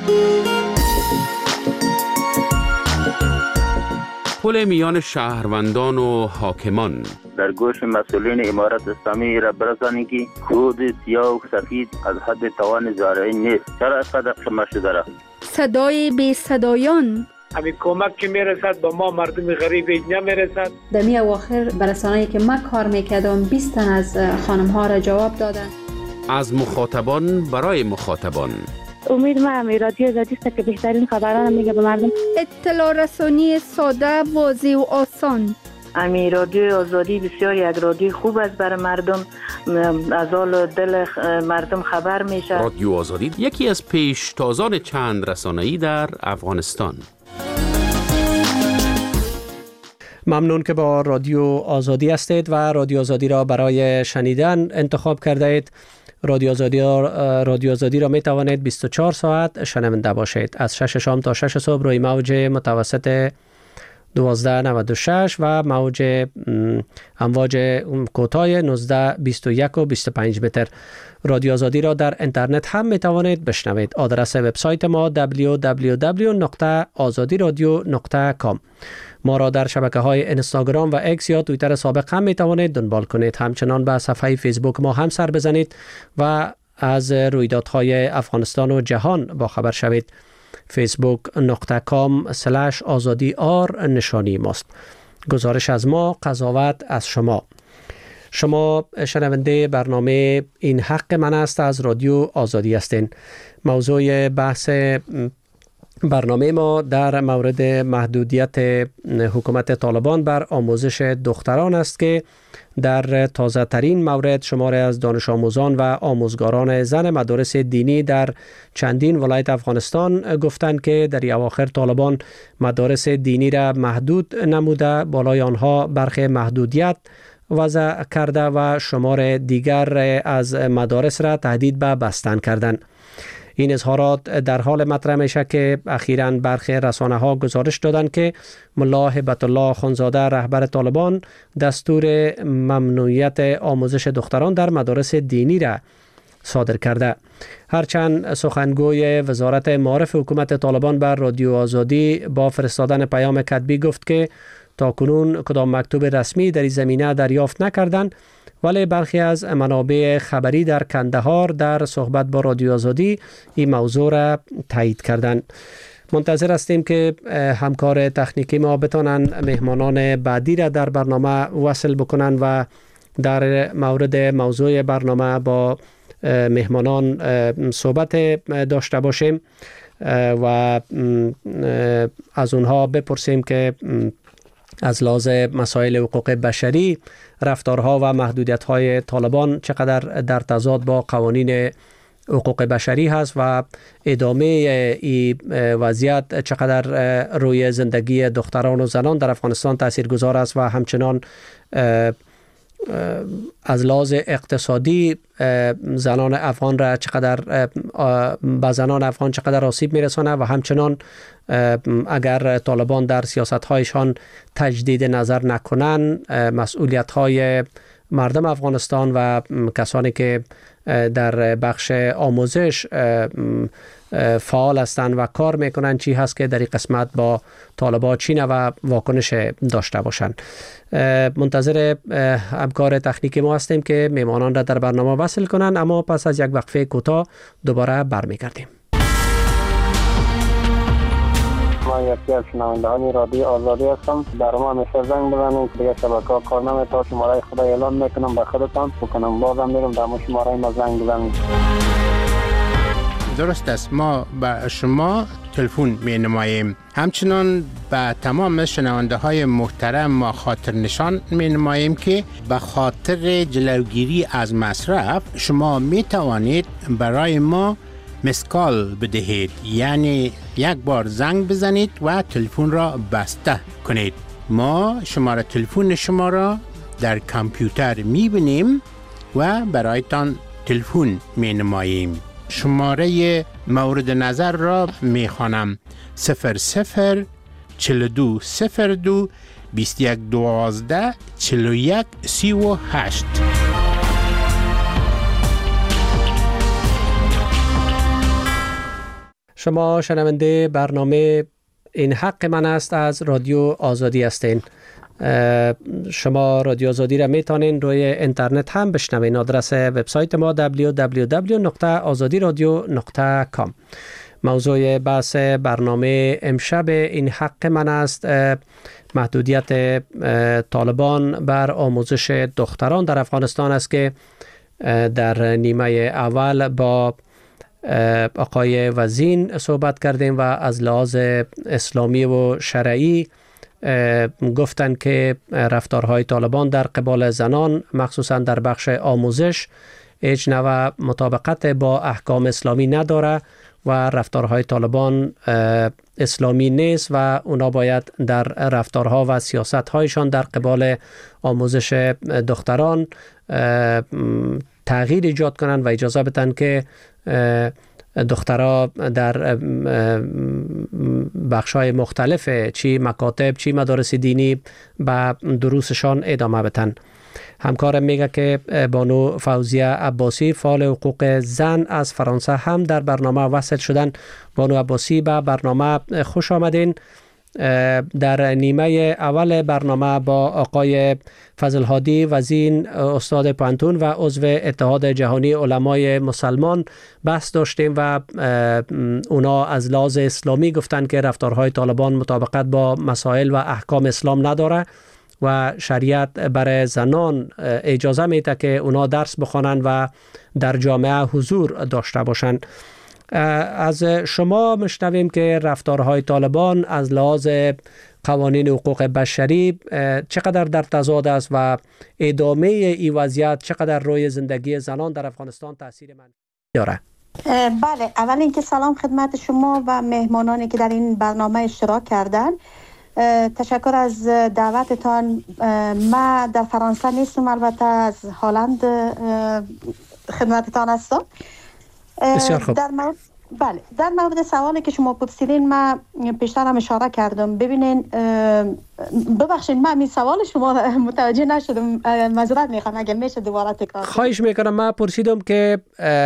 پل میان شهروندان و حاکمان در گوش مسئولین امارت اسلامی را برسانی که خود سیاه و سفید از حد توان زارعی نیست. چرا اینقدر خمه شده را؟ صدای بی صدایان، همین کمک که میرسد با ما مردم غریب نمیرسد. در می اواخر برسانه‌ای که من کار میکردم 20 تن از خانم ها را جواب دادن. از مخاطبان برای مخاطبان. امید من رادیو آزادی است که بهترین خبران میگه به مردم. اطلاع رسانی ساده، واضح و آسان. امی رادیو آزادی بسیار یک رادیو خوب است برای مردم، از حال دل مردم خبر میشه. رادیو آزادی یکی از پیشتازان چند رسانه‌ای در افغانستان. ممنون که با رادیو آزادی هستید و رادیو آزادی را برای شنیدن انتخاب کرده اید. رادیو آزادی را می توانید 24 ساعت شنونده باشید. از 6 شام تا 6 صبح روی موج متوسط 1296 و موج امواج کوتاه 19 21 و 25 متر. رادیو آزادی را در اینترنت هم می توانید بشنوید. آدرس وبسایت ما www.azadiradio.com. ما را در شبکه‌های اینستاگرام و اکس یا توییتر سابق هم می توانید دنبال کنید. همچنان به صفحه فیسبوک ما هم سر بزنید و از رویدادهای افغانستان و جهان با خبر شوید. facebook.com/azadi_r نشانی ماست. گزارش از ما، قضاوت از شما. شما شنونده برنامه این حق من است از رادیو آزادی هستین. موضوع بحث برنامه ما در مورد محدودیت حکومت طالبان بر آموزش دختران است که در تازه ترین مورد شماری از دانش آموزان و آموزگاران زن مدارس دینی در چندین ولایت افغانستان گفتند که در اواخر طالبان مدارس دینی را محدود نموده، بالای آنها برخی محدودیت وضع کرده و شمار دیگر از مدارس را تهدید به بستن کردند. این اظهارات در حال مطرح میشه که اخیراً برخی رسانه‌ها گزارش دادند که ملا هبت الله اخوندزاده رهبر طالبان دستور ممنوعیت آموزش دختران در مدارس دینی را صادر کرده. هرچند سخنگوی وزارت معارف حکومت طالبان بر رادیو آزادی با فرستادن پیام کتبی گفت که تاکنون کدام مکتوب رسمی در این زمینه دریافت نکردند، ولی برخی از منابع خبری در کندهار در صحبت با رادیو آزادی این موضوع را تایید کردند. منتظر هستیم که همکار تکنیکی ما بتانند مهمانان بعدی را در برنامه وصل بکنند و در مورد موضوع برنامه با مهمانان صحبت داشته باشیم و از اونها بپرسیم که از لحاظ مسائل حقوق بشری رفتارها و محدودیت‌های طالبان چقدر در تضاد با قوانین حقوق بشری هست و ادامه این وضعیت چقدر روی زندگی دختران و زنان در افغانستان تاثیرگذار است و همچنان از لحاظ اقتصادی زنان افغان را چقدر به زنان افغان چقدر آسیب میرسانه و همچنان اگر طالبان در سیاست‌هایشان تجدید نظر نکنند مسئولیت‌های مردم افغانستان و کسانی که در بخش آموزش فعال هستند و کار میکنند چی هست که در این قسمت با طالبان چین و واکنش داشته باشند. منتظر همکار تکنیکی ما هستیم که مهمانان را در برنامه وصل کنند، اما پس از یک وقفه کوتاه دوباره برمیگردیم. ما یکی از شنوندگان رادیو آزادی هستم. در ما همیشه زنگ بزنید، دیگه شبکه‌ها کار نمی‌کنه. شماره خدا اعلام میکنم به خودتان بکنم، بازم میرم در شماره ما زنگ بزنید. درست است، ما به شما تلفن می نماییم. همچنان به تمام شنونده های محترم ما خاطر نشان می نماییم که به خاطر جلوگیری از مصرف شما می توانید برای ما مسکال بدهید، یعنی یک بار زنگ بزنید و تلفن را بسته کنید. ما شماره تلفن شما را در کامپیوتر می بینیم و برایتان تلفن می نماییم. شماره مورد نظر را می خوانم: 00 42 02 21 12 41 38. شما شنونده برنامه این حق من است از رادیو آزادی هستین. شما رادیو آزادی را میتونین روی اینترنت هم بشنوین. آدرس وبسایت ما www.azadiradio.com. موضوع بحث برنامه امشب این حق من است محدودیت طالبان بر آموزش دختران در افغانستان است که در نیمه اول با آقای وزین صحبت کردیم و از لحاظ اسلامی و شرعی گفتند که رفتارهای طالبان در قبال زنان مخصوصا در بخش آموزش هیچ نوع مطابقت با احکام اسلامی نداره و رفتارهای طالبان اسلامی نیست و اونا باید در رفتارها و سیاستهایشان در قبال آموزش دختران تغییر ایجاد کنند و اجازه بدن که دخترها در بخش‌های مختلف چی مکاتب چی مدارس دینی به دروسشان ادامه بدن. همکارم میگه که بانو فوزیه عباسی فعال حقوق زن از فرانسه هم در برنامه وصل شدن. بانو عباسی به برنامه خوش آمدین. در نیمه اول برنامه با آقای فضل هادی وزین استاد پانتون و عضو اتحاد جهانی علمای مسلمان بحث داشتیم و اونا از لحاظ اسلامی گفتن که رفتارهای طالبان مطابقت با مسائل و احکام اسلام نداره و شریعت برای زنان اجازه میده که اونا درس بخوانند و در جامعه حضور داشته باشند. از شما مشنویم که رفتارهای طالبان از لحاظ قوانین حقوق بشری چقدر در تضاد است و ادامه این وضعیت چقدر روی زندگی زنان در افغانستان تاثیر منفی داره. بله، اول اینکه سلام خدمت شما و مهمانانی که در این برنامه اشتراک کردن. تشکر از دعوتتان. من در فرانسه نیستم، البته از هلند خدمتتان هستم. بسیار خوب. در مورد سوالی که شما پرسیدین من پیشتر هم اشاره کردم. ببینین، ببخشید من این سوال شما متوجه نشدم، معذرت میخوام اگه میشه دوباره تکرار کنید. خواهش میکنم. من پرسیدم که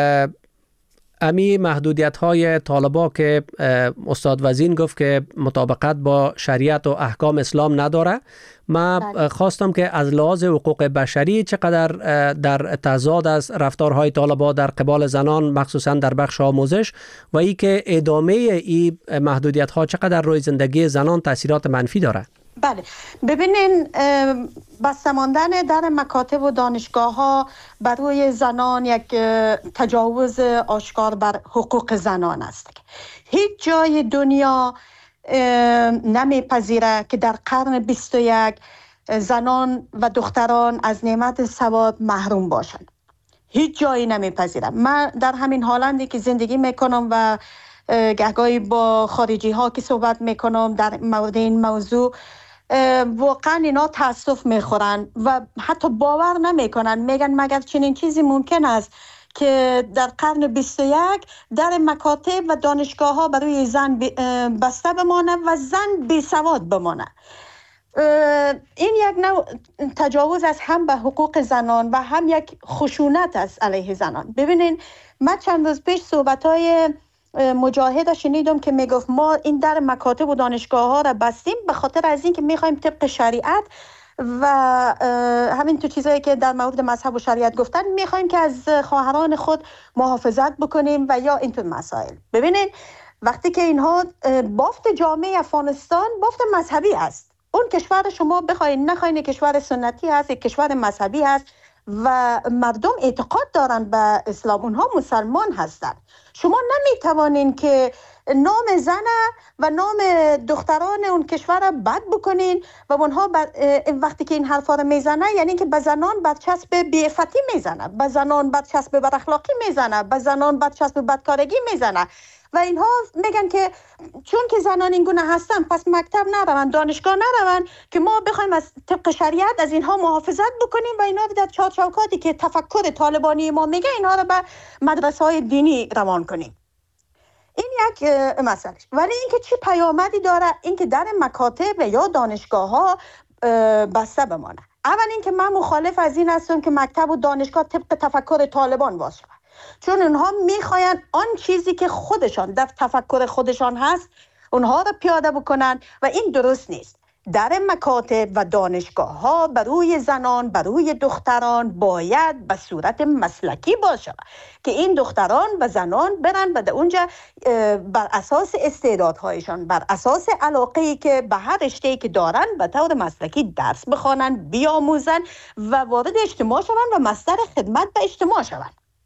امی محدودیت های طالبا که استاد وزین گفت که مطابقت با شریعت و احکام اسلام نداره، من خواستم که از لحاظ حقوق بشری چقدر در تضاد از رفتارهای طالبا در قبال زنان مخصوصا در بخش آموزش و ای که ادامه این محدودیت ها چقدر روی زندگی زنان تاثیرات منفی داره. بله، ببینین، بسته ماندن در مکاتب و دانشگاه ها بر روی زنان یک تجاوز آشکار بر حقوق زنان است. هیچ جای دنیا نمیپذیره که در قرن 21 زنان و دختران از نعمت سواد محروم باشند. هیچ جایی نمیپذیره. من در همین هلندی که زندگی میکنم و گهگاهی با خارجی ها که صحبت میکنم در مورد این موضوع، واقعا اینا تاسف میخورن و حتی باور نمیکنن. میگن مگر چنین چیزی ممکن است که در قرن 21 در مکاتب و دانشگاه ها برای زن بسته بمانه و زن بی سواد بمانه. این یک نوع تجاوز است هم به حقوق زنان و هم یک خشونت است علیه زنان. ببینین، من چند روز پیش صحبت‌های مجاهد شنیدم که میگفت ما این در مکاتب و دانشگاه ها را بستیم به خاطر از این که میخوایم طبق شریعت و همین تو چیزایی که در مورد مذهب و شریعت گفتن میخوایم که از خواهران خود محافظت بکنیم و یا اینطور مسائل. ببینین، وقتی که اینها بافت جامعه افغانستان بافت مذهبی است. اون کشور شما بخواین نخواین کشور سنتی هست، کشور مذهبی هست و مردم اعتقاد دارن به اسلام، اونها مسلمان هستند. شما نمیتوانین که نام زن و نام دختران اون کشور را بد بکنین و اونها وقتی که این حرفا رو میزنه یعنی که به زنان برچسب بی‌عفتی میزنه، به زنان برچسب بد اخلاقی میزنه، به زنان برچسب بدکارگی میزنه و اینها میگن که چون که زنان این گونه هستن پس مکتب نرون، دانشگاه نرون که ما بخوایم از طبق شریعت از اینها محافظت بکنیم و اینا رو در چارچوکاتی که تفکر طالبانی ما میگه اینها رو به مدرسه های دینی روان کنیم. این یک مسئله. ولی اینکه چی پیامدی داره اینکه در مکاتب یا دانشگاه ها بسته بمانه. اول اینکه من مخالف از این هستم که مکتب و دانشگاه طبق تفکر طالبان باشه، چون اونها میخواین آن چیزی که خودشان در تفکر خودشان هست اونها رو پیاده بکنن و این درست نیست. در مکاتب و دانشگاه ها بروی زنان بروی دختران باید به صورت مسلکی باشه که این دختران و زنان برن و اونجا بر اساس استعدادهایشان، بر اساس علاقه‌ای که به هر رشته‌ای که دارن به طور مسلکی درس بخوانن، بیاموزن و وارد اجتماع شون و مصدر خدمت به اجتماع شون.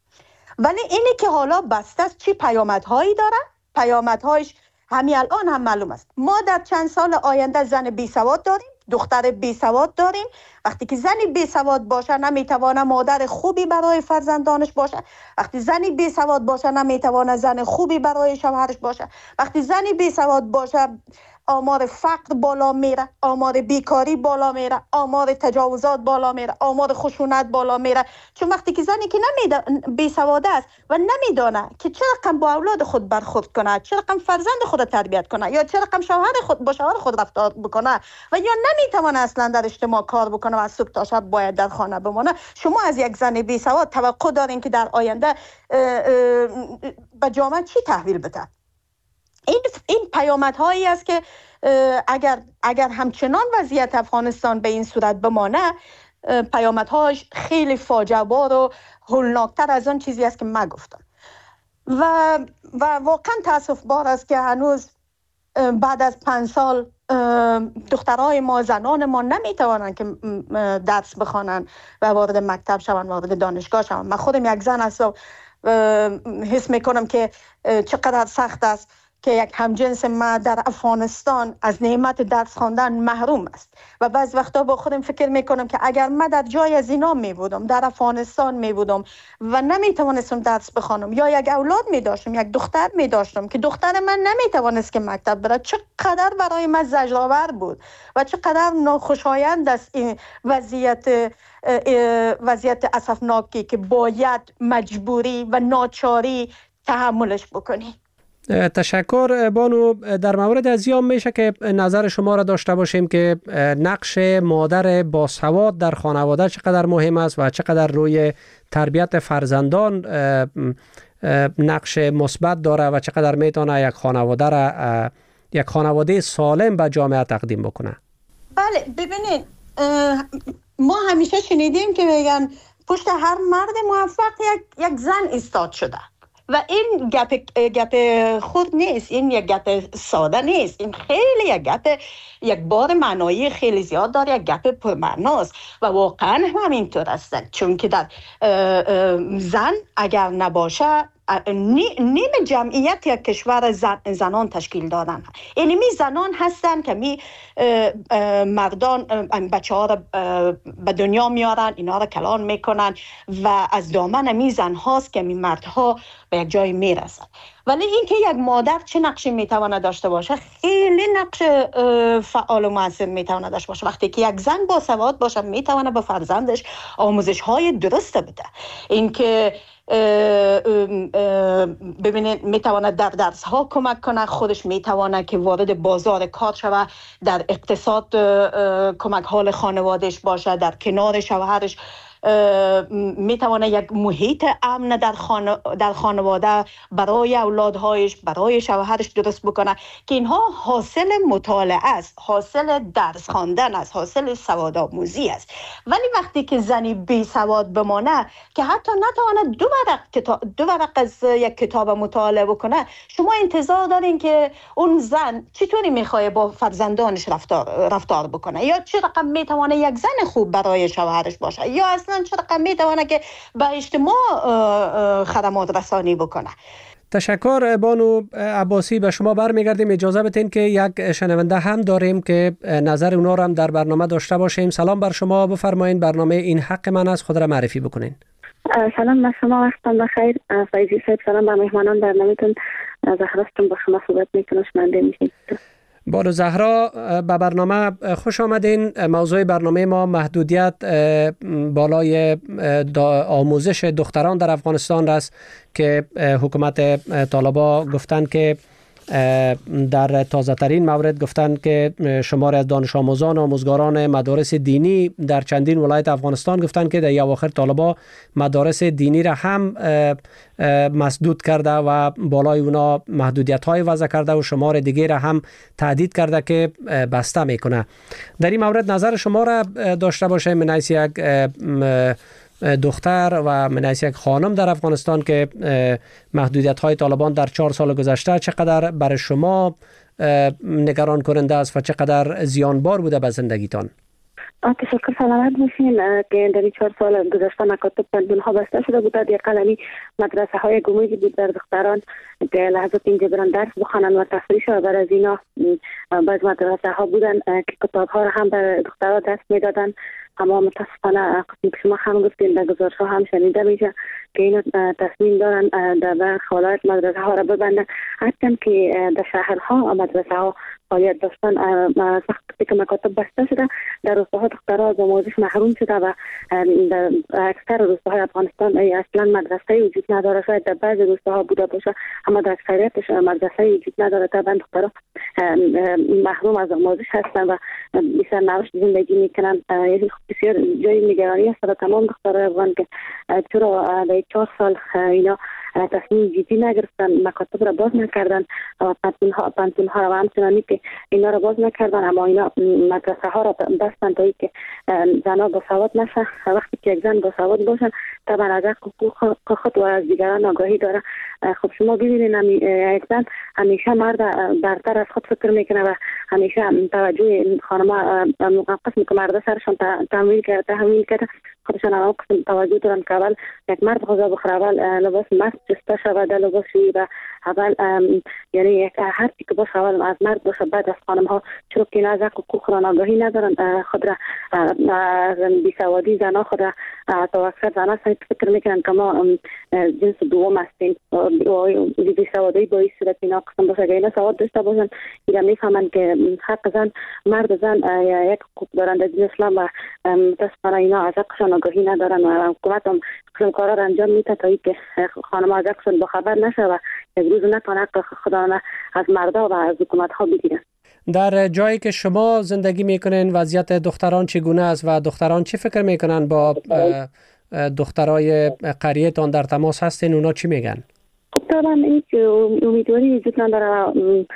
ولی اینی که حالا بسته است چی پیامدهایی داره؟ پیامدهایش همین الان هم معلوم است. ما در چند سال آینده زن بی سواد داریم، دختر بی سواد داریم. وقتی که زنی بی سواد باشه نمیتونه مادر خوبی برای فرزندانش باشه. وقتی زنی بی سواد باشه نمیتونه زن خوبی برای شوهرش باشه. وقتی زنی بی سواد باشه آمار فقر بالا میره، آمار بیکاری بالا میره، آمار تجاوزات بالا میره، آمار خشونت بالا میره. چون وقتی که زنی که بی سواد است و نمیدونه که چه رقم با اولاد خود برخورد کنه، چه رقم فرزند خود تربیت کنه یا چه رقم شوهر خود با شوهر خود رفتار بکنه و یا نمیتونه اصلا در اجتماع کار بکنه و از صبح تا شب باید در خانه بمونه، شما از یک زن بی سواد توقع دارین که در آینده به جامعه چی تحویل بده؟ این پیامدهایی است که اگر همچنان وضعیت افغانستان به این صورت بمانه، پیامدهاش خیلی فاجعه بار و هولناکتر از آن چیزی است که من گفتم و واقعا تاسف بار است که هنوز بعد از 5 سال دخترای ما، زنان ما نمیتوانند که درس بخوانند و وارد مکتب شوند، وارد دانشگاه شوند. من خودم یک زن هستم، حس میکنم که چقدر سخت است که یک همجنس ما در افغانستان از نعمت درس خواندن محروم است و بعض وقتا با خودم فکر میکنم که اگر من در جای از اینا می بودم، در افغانستان می بودم و نمیتوانستم درس بخوانم یا یک اولاد می داشتم، یک دختر می داشتم که دختر من نمیتوانست که مکتب بره، چقدر برای من زجرآور بود و چقدر ناخوشایند است این وضعیت اسفناکی که باید مجبوری و ناچاری تحملش بکنی. تشکر بانو. در مورد از یام میشه که نظر شما را داشته باشیم که نقش مادر باسواد در خانواده چقدر مهم است و چقدر روی تربیت فرزندان نقش مثبت داره و چقدر میتونه یک خانواده سالم به جامعه تقدیم بکنه. بله، ببینید ما همیشه شنیدیم که میگن پشت هر مرد موفق یک زن ایستاد شده و این گپ خود نیست، این یک گپ ساده نیست، این خیلی یک بار معنایی خیلی زیاد داره، یک گپ پرمعناست و واقعا همینطور است، چون که در زن اگر نباشه نیم جمعیت یک کشور زنان تشکیل دادن. اینمی زنان هستن که می مردان بچه ها را به دنیا میارن، اینا را کلان میکنن و از دامن می زن هاست که می مردها به یک جای میرسن. ولی اینکه یک مادر چه نقشی میتونه داشته باشه، خیلی نقش فعال و مؤثر میتونه داشته باشه. وقتی که یک زن با سواد باشه میتونه به فرزندش آموزش های درست بده. اینکه ببینید میتونه در درس ها کمک کنه، خودش میتونه که وارد بازار کار شوه، در اقتصاد کمک حال خانوادهش باشه، در کنار شوهرش میتونه یک محیط امن در خانواده برای اولادهایش، برای شوهرش درست بکنه که اینها حاصل مطالعه است، حاصل درس خواندن است، حاصل سواد آموزی است. ولی وقتی که زنی بی سواد بمانه که حتی نتونه دو ورق از یک کتاب مطالعه بکنه، شما انتظار دارین که اون زن چطوری میخواد با فرزندانش رفتار بکنه، یا چه رقم میتونه یک زن خوب برای شوهرش باشه، یا اصلا چه رقم میتونه که به اجتماع خدمات رسانی بکنه. تشکر بانو عباسی. به شما برمیگردیم. اجازه بدین که یک شنونده هم داریم که نظر اونا رو هم در برنامه داشته باشیم. سلام بر شما، بفرمایید. برنامه این حق من است، خود را معرفی بکنین. سلام بر شما، وقتتان بخیر. فایزی صاحب، سلام بر مهمانان برنامه‌تون. زهراستون با شما صحبت میکنم، شنونده میشید. بانو زهرا، به برنامه خوش آمدین. موضوع برنامه ما محدودیت بالای آموزش دختران در افغانستان است که حکومت طالبان گفتن که در تازه ترین مورد گفتن که شمار از دانش آموزان و آموزگاران مدارس دینی در چندین ولایت افغانستان گفتن که در اواخر طالبان مدارس دینی را هم مسدود کرده و بالای اونا محدودیت های وضع کرده و شمار دیگه را هم تهدید کرده که بسته میکنه. در این مورد نظر شما را داشته باشه من حیث یک دختر و من حیث یک خانم در افغانستان که محدودیت های طالبان در 4 سال گذشته چقدر برای شما نگران کننده است و چقدر زیانبار بوده به زندگیتان؟ تشکر، سلامت باشین. که در 4 سال گذشته مکاتب پنجون ها بسته شده بود. در قلمی مدرسه های گموجی بود در دختران که لحظات اینجا برن درس بخوانن و تفریح شد. بر از اینا بعض مدرسه ها بودن که کتاب ها را هم بر دختران دست میدادن، اما متاسفانه قسمی که شما هم گفتین در گزارش ها هم شنیده میشه که اینا تصمیم دارن در برخی حالات مدرسه ها را ببندن، هرچند که در شهرها مدرسه ها فعالیت داشتن. وقتی که مکاتب بسته شده در روستاها دخترها از آموزش محروم شده و در اکثر روستاهای افغانستان اصلا مدرسه وجود نداره. شاید در بعضی روستاها بوده باشه اما در اکثریتش مدرسه وجود نداره. طبعا دخترها محروم از آموزش هستن و بسیار نوش زندگی میکنن. بسیار جای نگرانی است برای تمام دخترای افغان که چرا در 4 سال اینا تصمیم جدی نگرفتن، مکاتب را باز نکردن و پانتون ها را همچنانی که اینا را باز نکردن، اما اینا مدرسه ها را بستن تا که زنها با سواد نشه. وقتی که یک زن با سواد باشن طبعا از حقوق خود و از دیگران آگاهی داره. خب شما ببینید یک زن همیشه مرد برتر از خود فکر میکنه و همیشه توجه خانم‌ها قسمی که مرد سرشان تحمیل کرده خودشان هم قسم توجه دارن که اول یک مرد غذا بخوره، اول لباس مرد جسته شود، لباس و اول یعنی هر چی که باشه اول از مرد باشه، بعد از خانم ها، چون که از حقوق را آگاهی ندارن، خود را بیسوادی زنها خود را تا اکثر زنها فکر میکنن که ما جنس دوم هستیم. بیسوادی باعث شده که اینا قسم باشه. اگر اینا سواد داشته باشن اینا میفهمن که حق زن، مرد زن یک حقوق دارن در دین اسلام و متاسفانه اینا از حقشان آگاهی ندارن و حکومت هم قسم کارا را انجام میده تا اینکه خانم ها از حقشان باخبر نشه و یک روز نتونه حق خودشان از مردا و از حکومت ها بگیرن. در جایی که شما زندگی میکنین وضعیت دختران چگونه است و دختران چی فکر میکنن؟ با دخترای قریه تان در تماس هستین، اونا چی میگن؟ طبعا این امیدواری وجود نداره.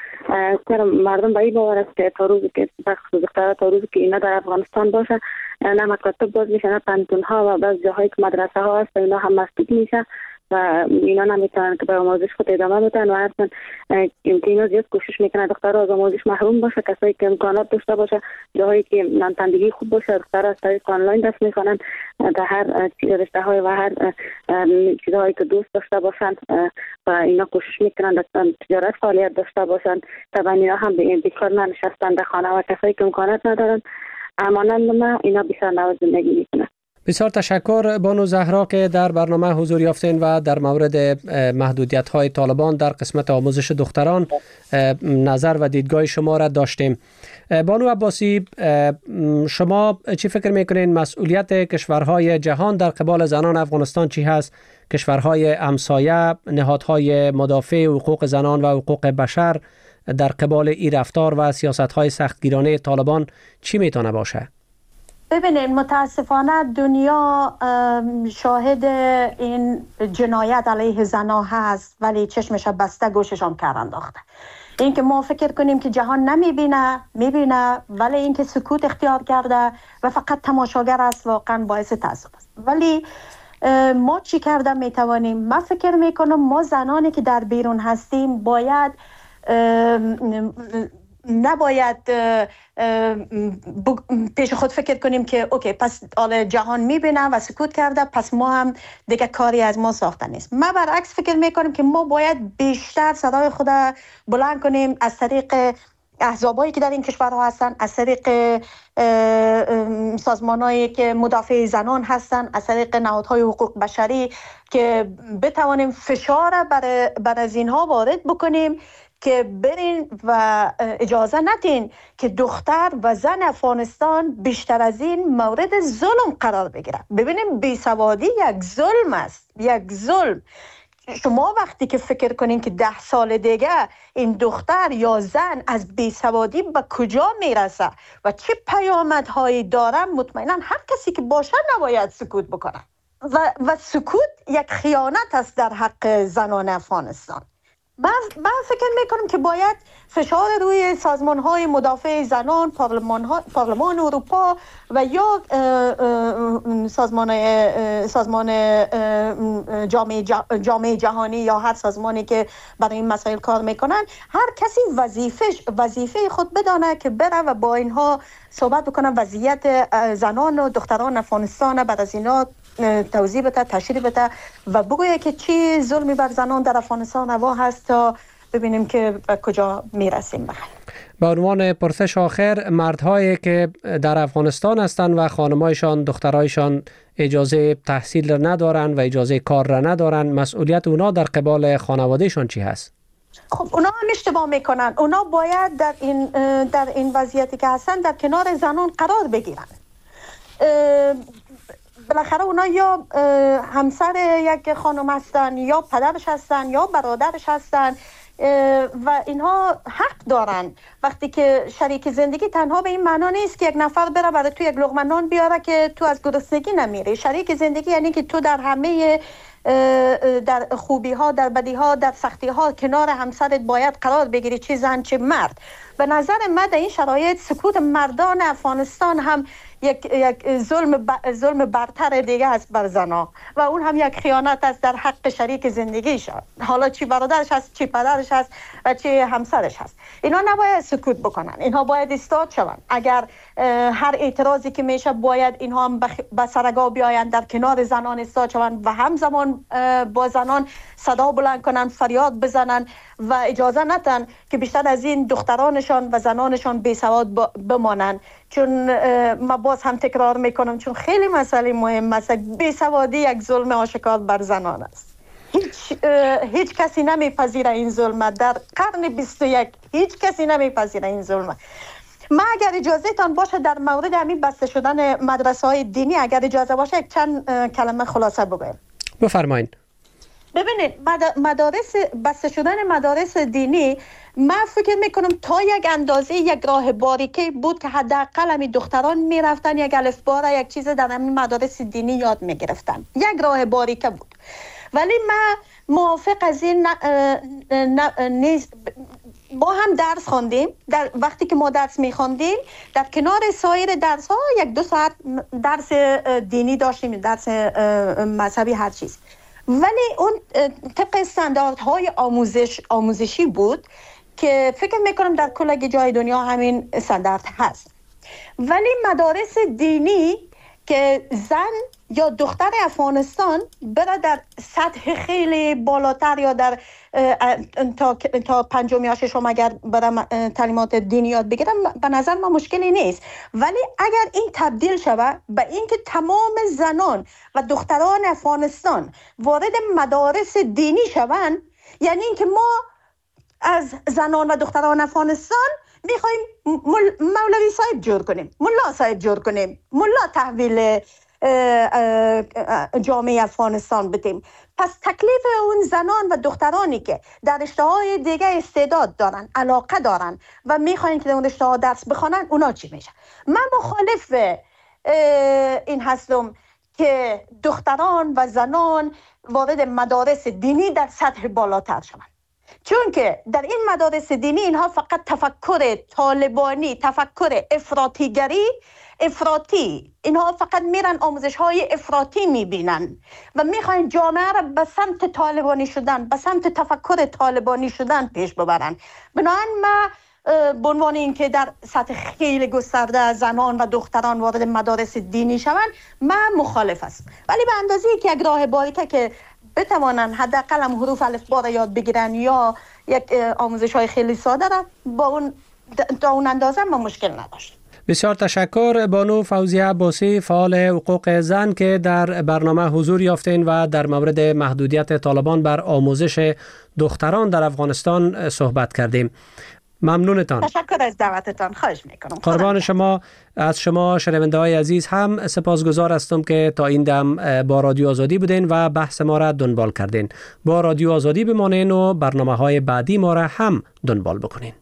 مردم به این باور است که تا روزی که دخترها تا روزی که اینا در افغانستان باشه نه مکاتب باز میشه، نه پانتون ها و بعض جاهایی که مدرسه ها هست اینا هم مسدود میشه و اینا نمیتونن که به آموزش خود ادامه بدن و اصلا اینا زیاد کوشش میکنن دخترها از آموزش محروم باشه. کسایی که امکانات داشته باشه، جاهایی که نانتندگی خوب باشه، دخترها از طریق آنلاین درس میخوانن در هر رشته های و هر چیزهایی که دوست داشته باشن و اینا کوشش میکنن در تجارت فعالیت داشته باشن. طبعا اینا هم بیکار ننشستن در خانه و کسایی که امکانات ندارن مانند ما اینا بسیار نواز زندگی میکنن. بسیار تشکر بانو زهرا که در برنامه حضور یافتین و در مورد محدودیت‌های طالبان در قسمت آموزش دختران نظر و دیدگاه شما را داشتیم. بانو عباسی، شما چی فکر میکنین مسئولیت کشورهای جهان در قبال زنان افغانستان چی هست؟ کشورهای همسایه، نهادهای مدافع حقوق زنان و حقوق بشر در قبال این رفتار و سیاست‌های سختگیرانه طالبان چی میتونه باشه؟ ببینید متاسفانه دنیا شاهد این جنایت علیه زنها هست ولی چشمش بسته گوشش هم کار انداخته. این که ما فکر کنیم که جهان میبینه ولی این که سکوت اختیار کرده و فقط تماشاگر است واقعا باعث تأسف است. ولی ما چی کرده میتوانیم؟ من فکر میکنم ما زنانی که در بیرون هستیم باید نباید پیش خود فکر کنیم که اوکی پس جهان میبینه و سکوت کرده پس ما هم دیگه کاری از ما ساخته نیست. ما برعکس فکر میکنیم که ما باید بیشتر صدای خود بلند کنیم از طریق احزابایی که در این کشورها هستن، از طریق سازمانایی که مدافع زنان هستن، از طریق نهادهای حقوق بشری که بتوانیم فشار بر از اینها وارد بکنیم که برین و اجازه ندین که دختر و زن افغانستان بیشتر از این مورد ظلم قرار بگیره. ببینیم بیسوادی یک ظلم است، یک ظلم. شما وقتی که فکر کنین که 10 سال دیگه این دختر یا زن از بیسوادی به کجا میرسه و چه پیامدهایی داره، مطمئنا هر کسی که باشه نباید سکوت بکنه و سکوت یک خیانت است در حق زنان افغانستان. من فکر میکنم که باید فشار روی سازمان‌های مدافع زنان، پارلمان اروپا و یا سازمان جامعه جهانی یا هر سازمانی که برای این مسائل کار میکنن، هر کسی وظیفه خود بدانه که بره و با اینها صحبت بکنه، وضعیت زنان و دختران افغانستان بعد از اینا توضیح بده، تشریح بده و بگویه که چی ظلمی بر زنان در افغانستان روا هست تا ببینیم که به کجا میرسیم. به عنوان پرسش آخر، مردهایی که در افغانستان هستند و خانمایشان، دخترایشان اجازه تحصیل را ندارن و اجازه کار را ندارن، مسئولیت اونا در قبال خانوادهشان چی هست؟ خب اونا هم اشتباه میکنن. اونا باید در این وضعیتی که هستن در کنار زنان قرار بگیرن. بالاخره اونا یا همسر یک خانم هستن یا پدرش هستن یا برادرش هستن و اینها حق دارن. وقتی که شریک زندگی تنها به این معنا نیست که یک نفر بره برای تو یک لقمه نان بیاره که تو از گرسنگی نمیری. شریک زندگی یعنی که تو در همه در خوبی ها، در بدی ها، در سختی ها کنار همسرت باید قرار بگیری، چه زن چه مرد. به نظر من در این شرایط سکوت مردان افغانستان هم یک ظلم برتر دیگه است بر زنها و اون هم یک خیانت است در حق شریک زندگیش، حالا چی برادرش هست، چی پدرش هست و چی همسرش هست. اینا نباید سکوت بکنن، اینها باید ایستاد شوند. اگر هر اعتراضی که میشه باید اینها هم به سرگاه بیاین، در کنار زنان ایستاد شوند و همزمان با زنان صدا بلند کنن، فریاد بزنن و اجازه ندن که بیشتر از این دخترانشان و زنانشان بی سواد بمانن. چون ما باز هم تکرار میکنم، چون خیلی مسئله مهم است. بی سوادی یک ظلم آشکار بر زنان است. هیچ کسی نمیپذیره این ظلم. در قرن 21 هیچ کسی نمیپذیره این ظلم. ما اگر اجازه تان باشه در مورد همین بسته شدن مدرسه های دینی، اگر اجازه باشه یک چند کلمه خلاصه بگویم. بفرمایید. ببینید، بسته شدن مدارس دینی، من فکر میکنم تا یک اندازه یک راه باریکی بود که حداقل همین دختران میرفتن یک الفبا را یک چیز در همین مدارس دینی یاد میگرفتن. یک راه باریکه بود. ولی من موافق از این نیست. ما هم درس خواندیم. در وقتی که ما درس میخواندیم، در کنار سایر درس ها 1-2 ساعت درس دینی داشتیم، درس مذهبی، هر چیز. ولی اون طبق استانداردهای آموزشی بود که فکر میکنم در کل جای دنیا همین استاندارد هست. ولی مدارس دینی که زن یا دختر افغانستان بره در سطح خیلی بالاتر یا در تا 5 یا 6 اگر بره تعلیمات دینی یاد بگیرم، به نظر من مشکلی نیست. ولی اگر این تبدیل شود به اینکه تمام زنان و دختران افغانستان وارد مدارس دینی شوند، یعنی اینکه ما از زنان و دختران افغانستان میخوایم مولوی صاحب جور کنیم، ملا صاحب جور کنیم، ملا تحویل جامعه افغانستان بدیم. پس تکلیف اون زنان و دخترانی که در رشته‌های دیگه استعداد دارن، علاقه دارن و میخواین که در اون رشته‌ها درس بخونن، اونا چی میشه؟ من مخالف این هستم که دختران و زنان وارد مدارس دینی در سطح بالاتر شوند. چون که در این مدارس دینی اینها فقط تفکر طالبانی، تفکر افراطی، اینها فقط میرن آموزش های افراطی میبینن و میخواین جامعه را به سمت طالبانی شدن، به سمت تفکر طالبانی شدن پیش ببرن. بنابراین ما به عنوان اینکه در سطح خیلی گسترده زنان و دختران وارد مدارس دینی شوند، من مخالف هستم. ولی به اندازه که یک راه باریکه که بتوانن حداقل هم حروف الفبا را یاد بگیرن یا یک آموزش های خیلی ساده را، با اون تا اون اندازه ما مشکل نداشت. بسیار تشکر بانو فوزیه عباسی، فعال حقوق زن، که در برنامه حضور یافتین و در مورد محدودیت طالبان بر آموزش دختران در افغانستان صحبت کردیم. ممنونتان. تشکر از دعوتتان. خواهش میکنم. قربان شما. از شما شنونده های عزیز هم سپاسگزار هستم که تا این دم با رادیو آزادی بودین و بحث ما را دنبال کردین. با رادیو آزادی بمانین و برنامه های بعدی ما را هم دنبال بکنین.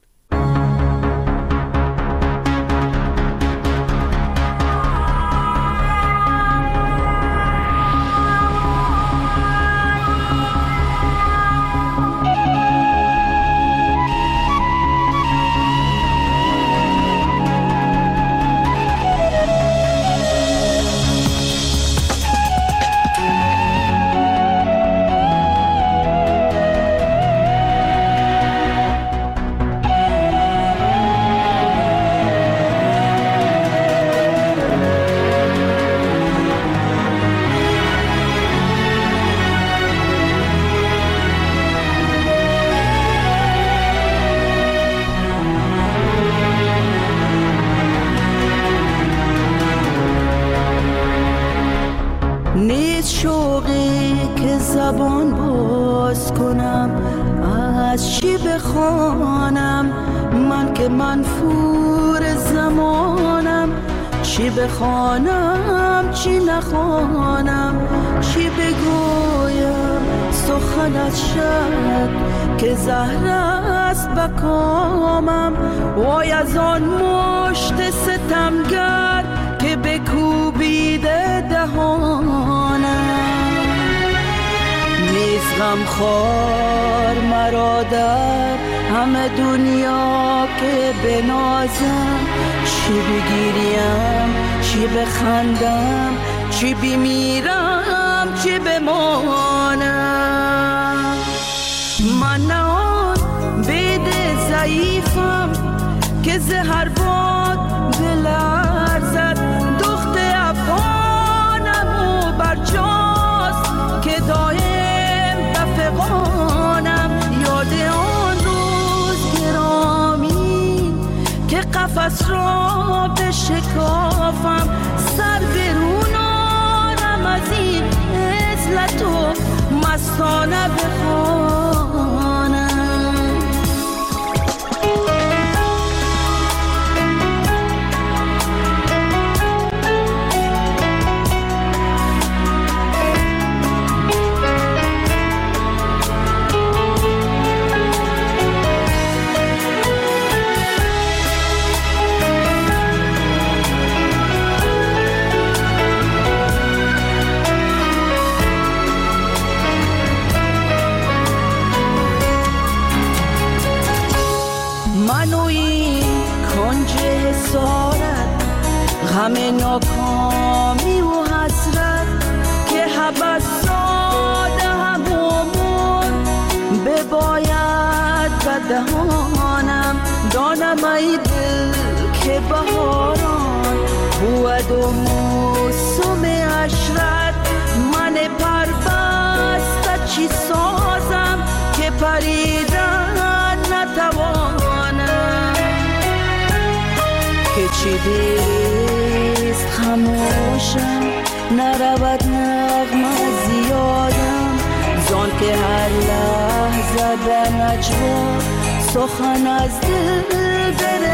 بخوانم چی نخوانم، چی بگویم سخن از شب که زهر است به کامم. وای از آن مشت ستمگر که بکوبیده دهانم. غمخوار مرا در همه دنیا که بنازم، چی بگیریم چی بخندم، چی بمیرم چی بمانم. من نه آن بید ضعیفم که زهر باد بلرزد، دخت افغانم و برجاست که دایم بفغانم. یاد آن روز گرامی که قفس را بشکافم، سر برون آرم از این عزلت و مستانه بخوانم. غم ناکامی و حسرت که حبس ساده همون بباید بدهانم. دانم ای دل که بهاران بود و موسم عشرت، من پربسته چی سازم که پریدن نتوانم. که چی دیست خموشم نرود نغمه زیادم، زان که هر لحظه به نجوا سخن از دل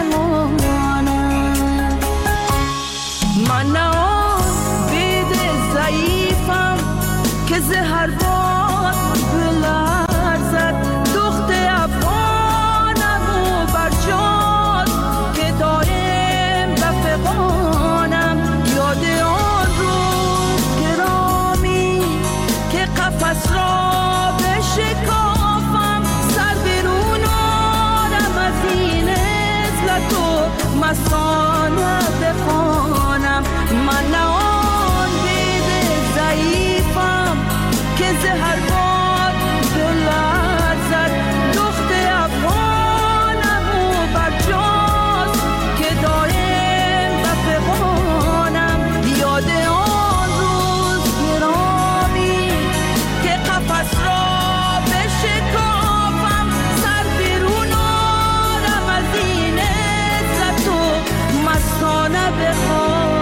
برمانم. من نه آن بید ضعیفم که زهر باد بلرزد، دخت افغانم و برجاست که دایم بفغانم. یاد آن روز گرامی که قفس را بشکافم، سر برون آرم از این عزلت و مستانه بخوانم. من نه آن بید ضعیفم که زهر باد بلرزد، دخت افغانم و برجاست که دایم بفغانم. یاد آن روز گرامی که قفس را بشکافم، سر بیرون آرم از این عزت و مستانه بخوانم.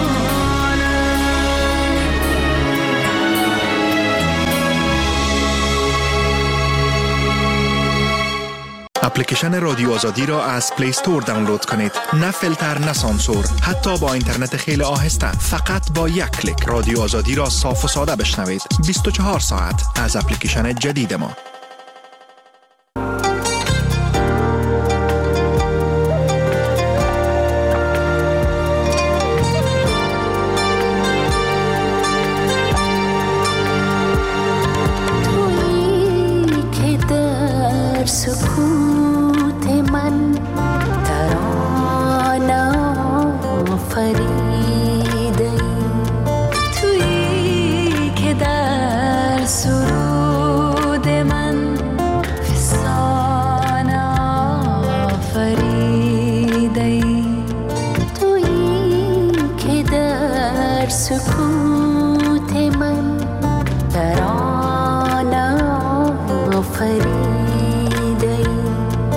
اپلیکیشن رادیو آزادی را از پلی استور دانلود کنید. نه فیلتر نه سانسور، حتی با اینترنت خیلی آهسته. فقط با یک کلیک رادیو آزادی را صاف و ساده بشنوید. 24 ساعت از اپلیکیشن جدید ما. سکوت من ترانه آفریده ای، تویی که در سرود من فسانه آفریده ای، تویی که در سکوت من ترانه آفریده ای.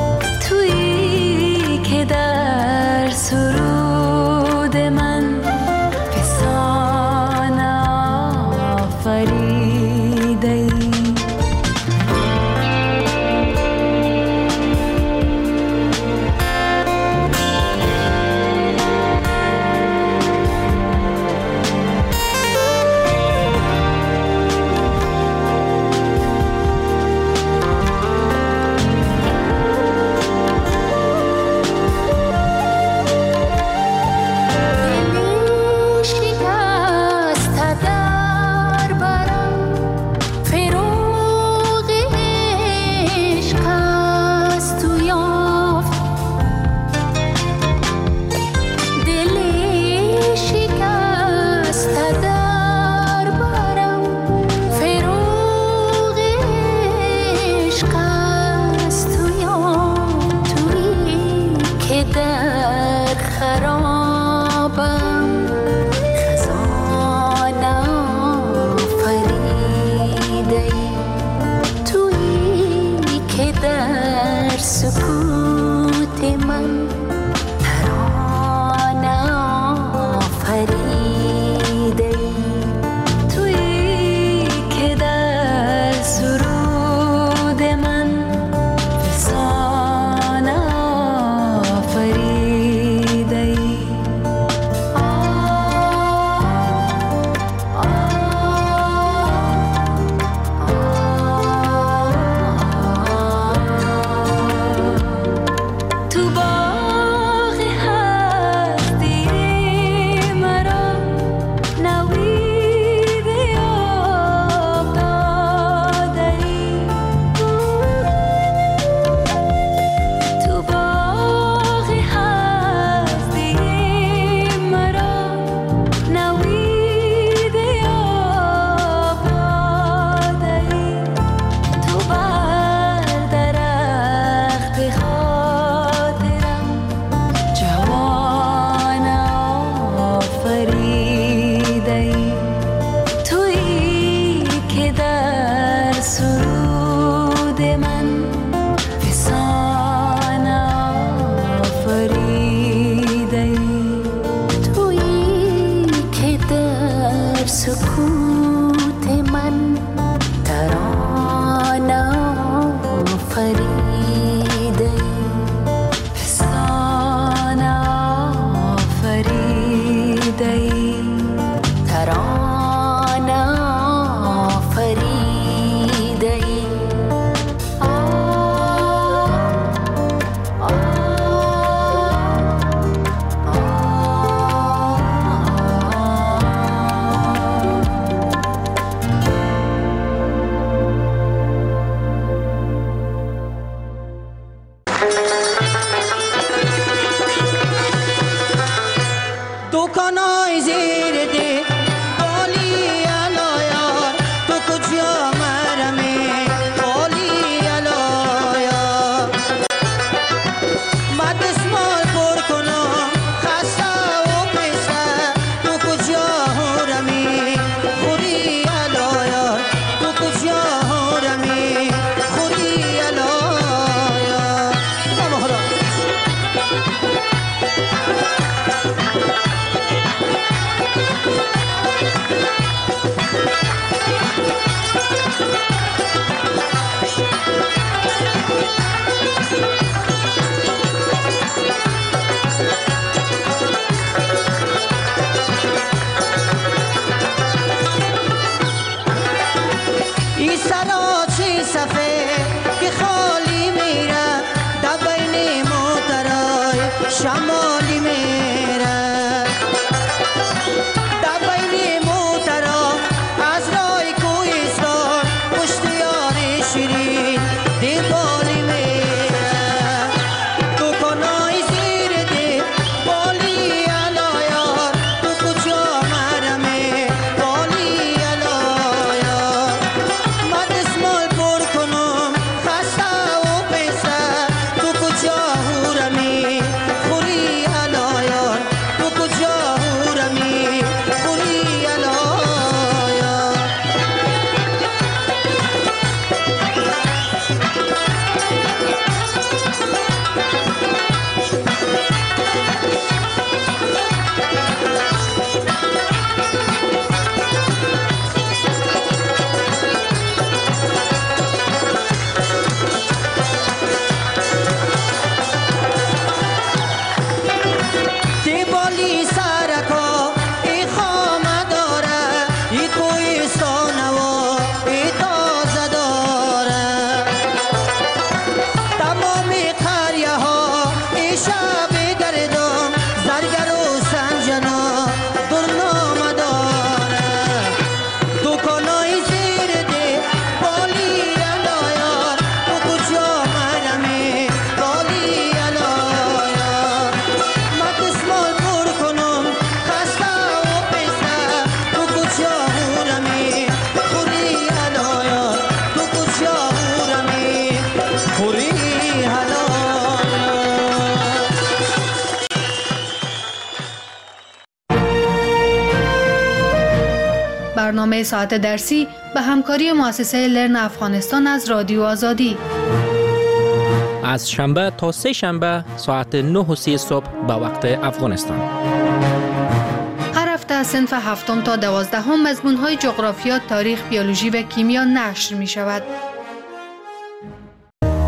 سکوت من ترانه آفریده ای، تویی که در سرود من فسانه آفریده ای. برنامه ساعت درسی به همکاری مؤسسه لرن افغانستان از رادیو آزادی. از شنبه تا سه شنبه ساعت 9:30 صبح به وقت افغانستان. هر هفته صنف 7 تا 12 مضمون‌های جغرافیا، تاریخ، بیولوژی و کیمیا نشر می شود.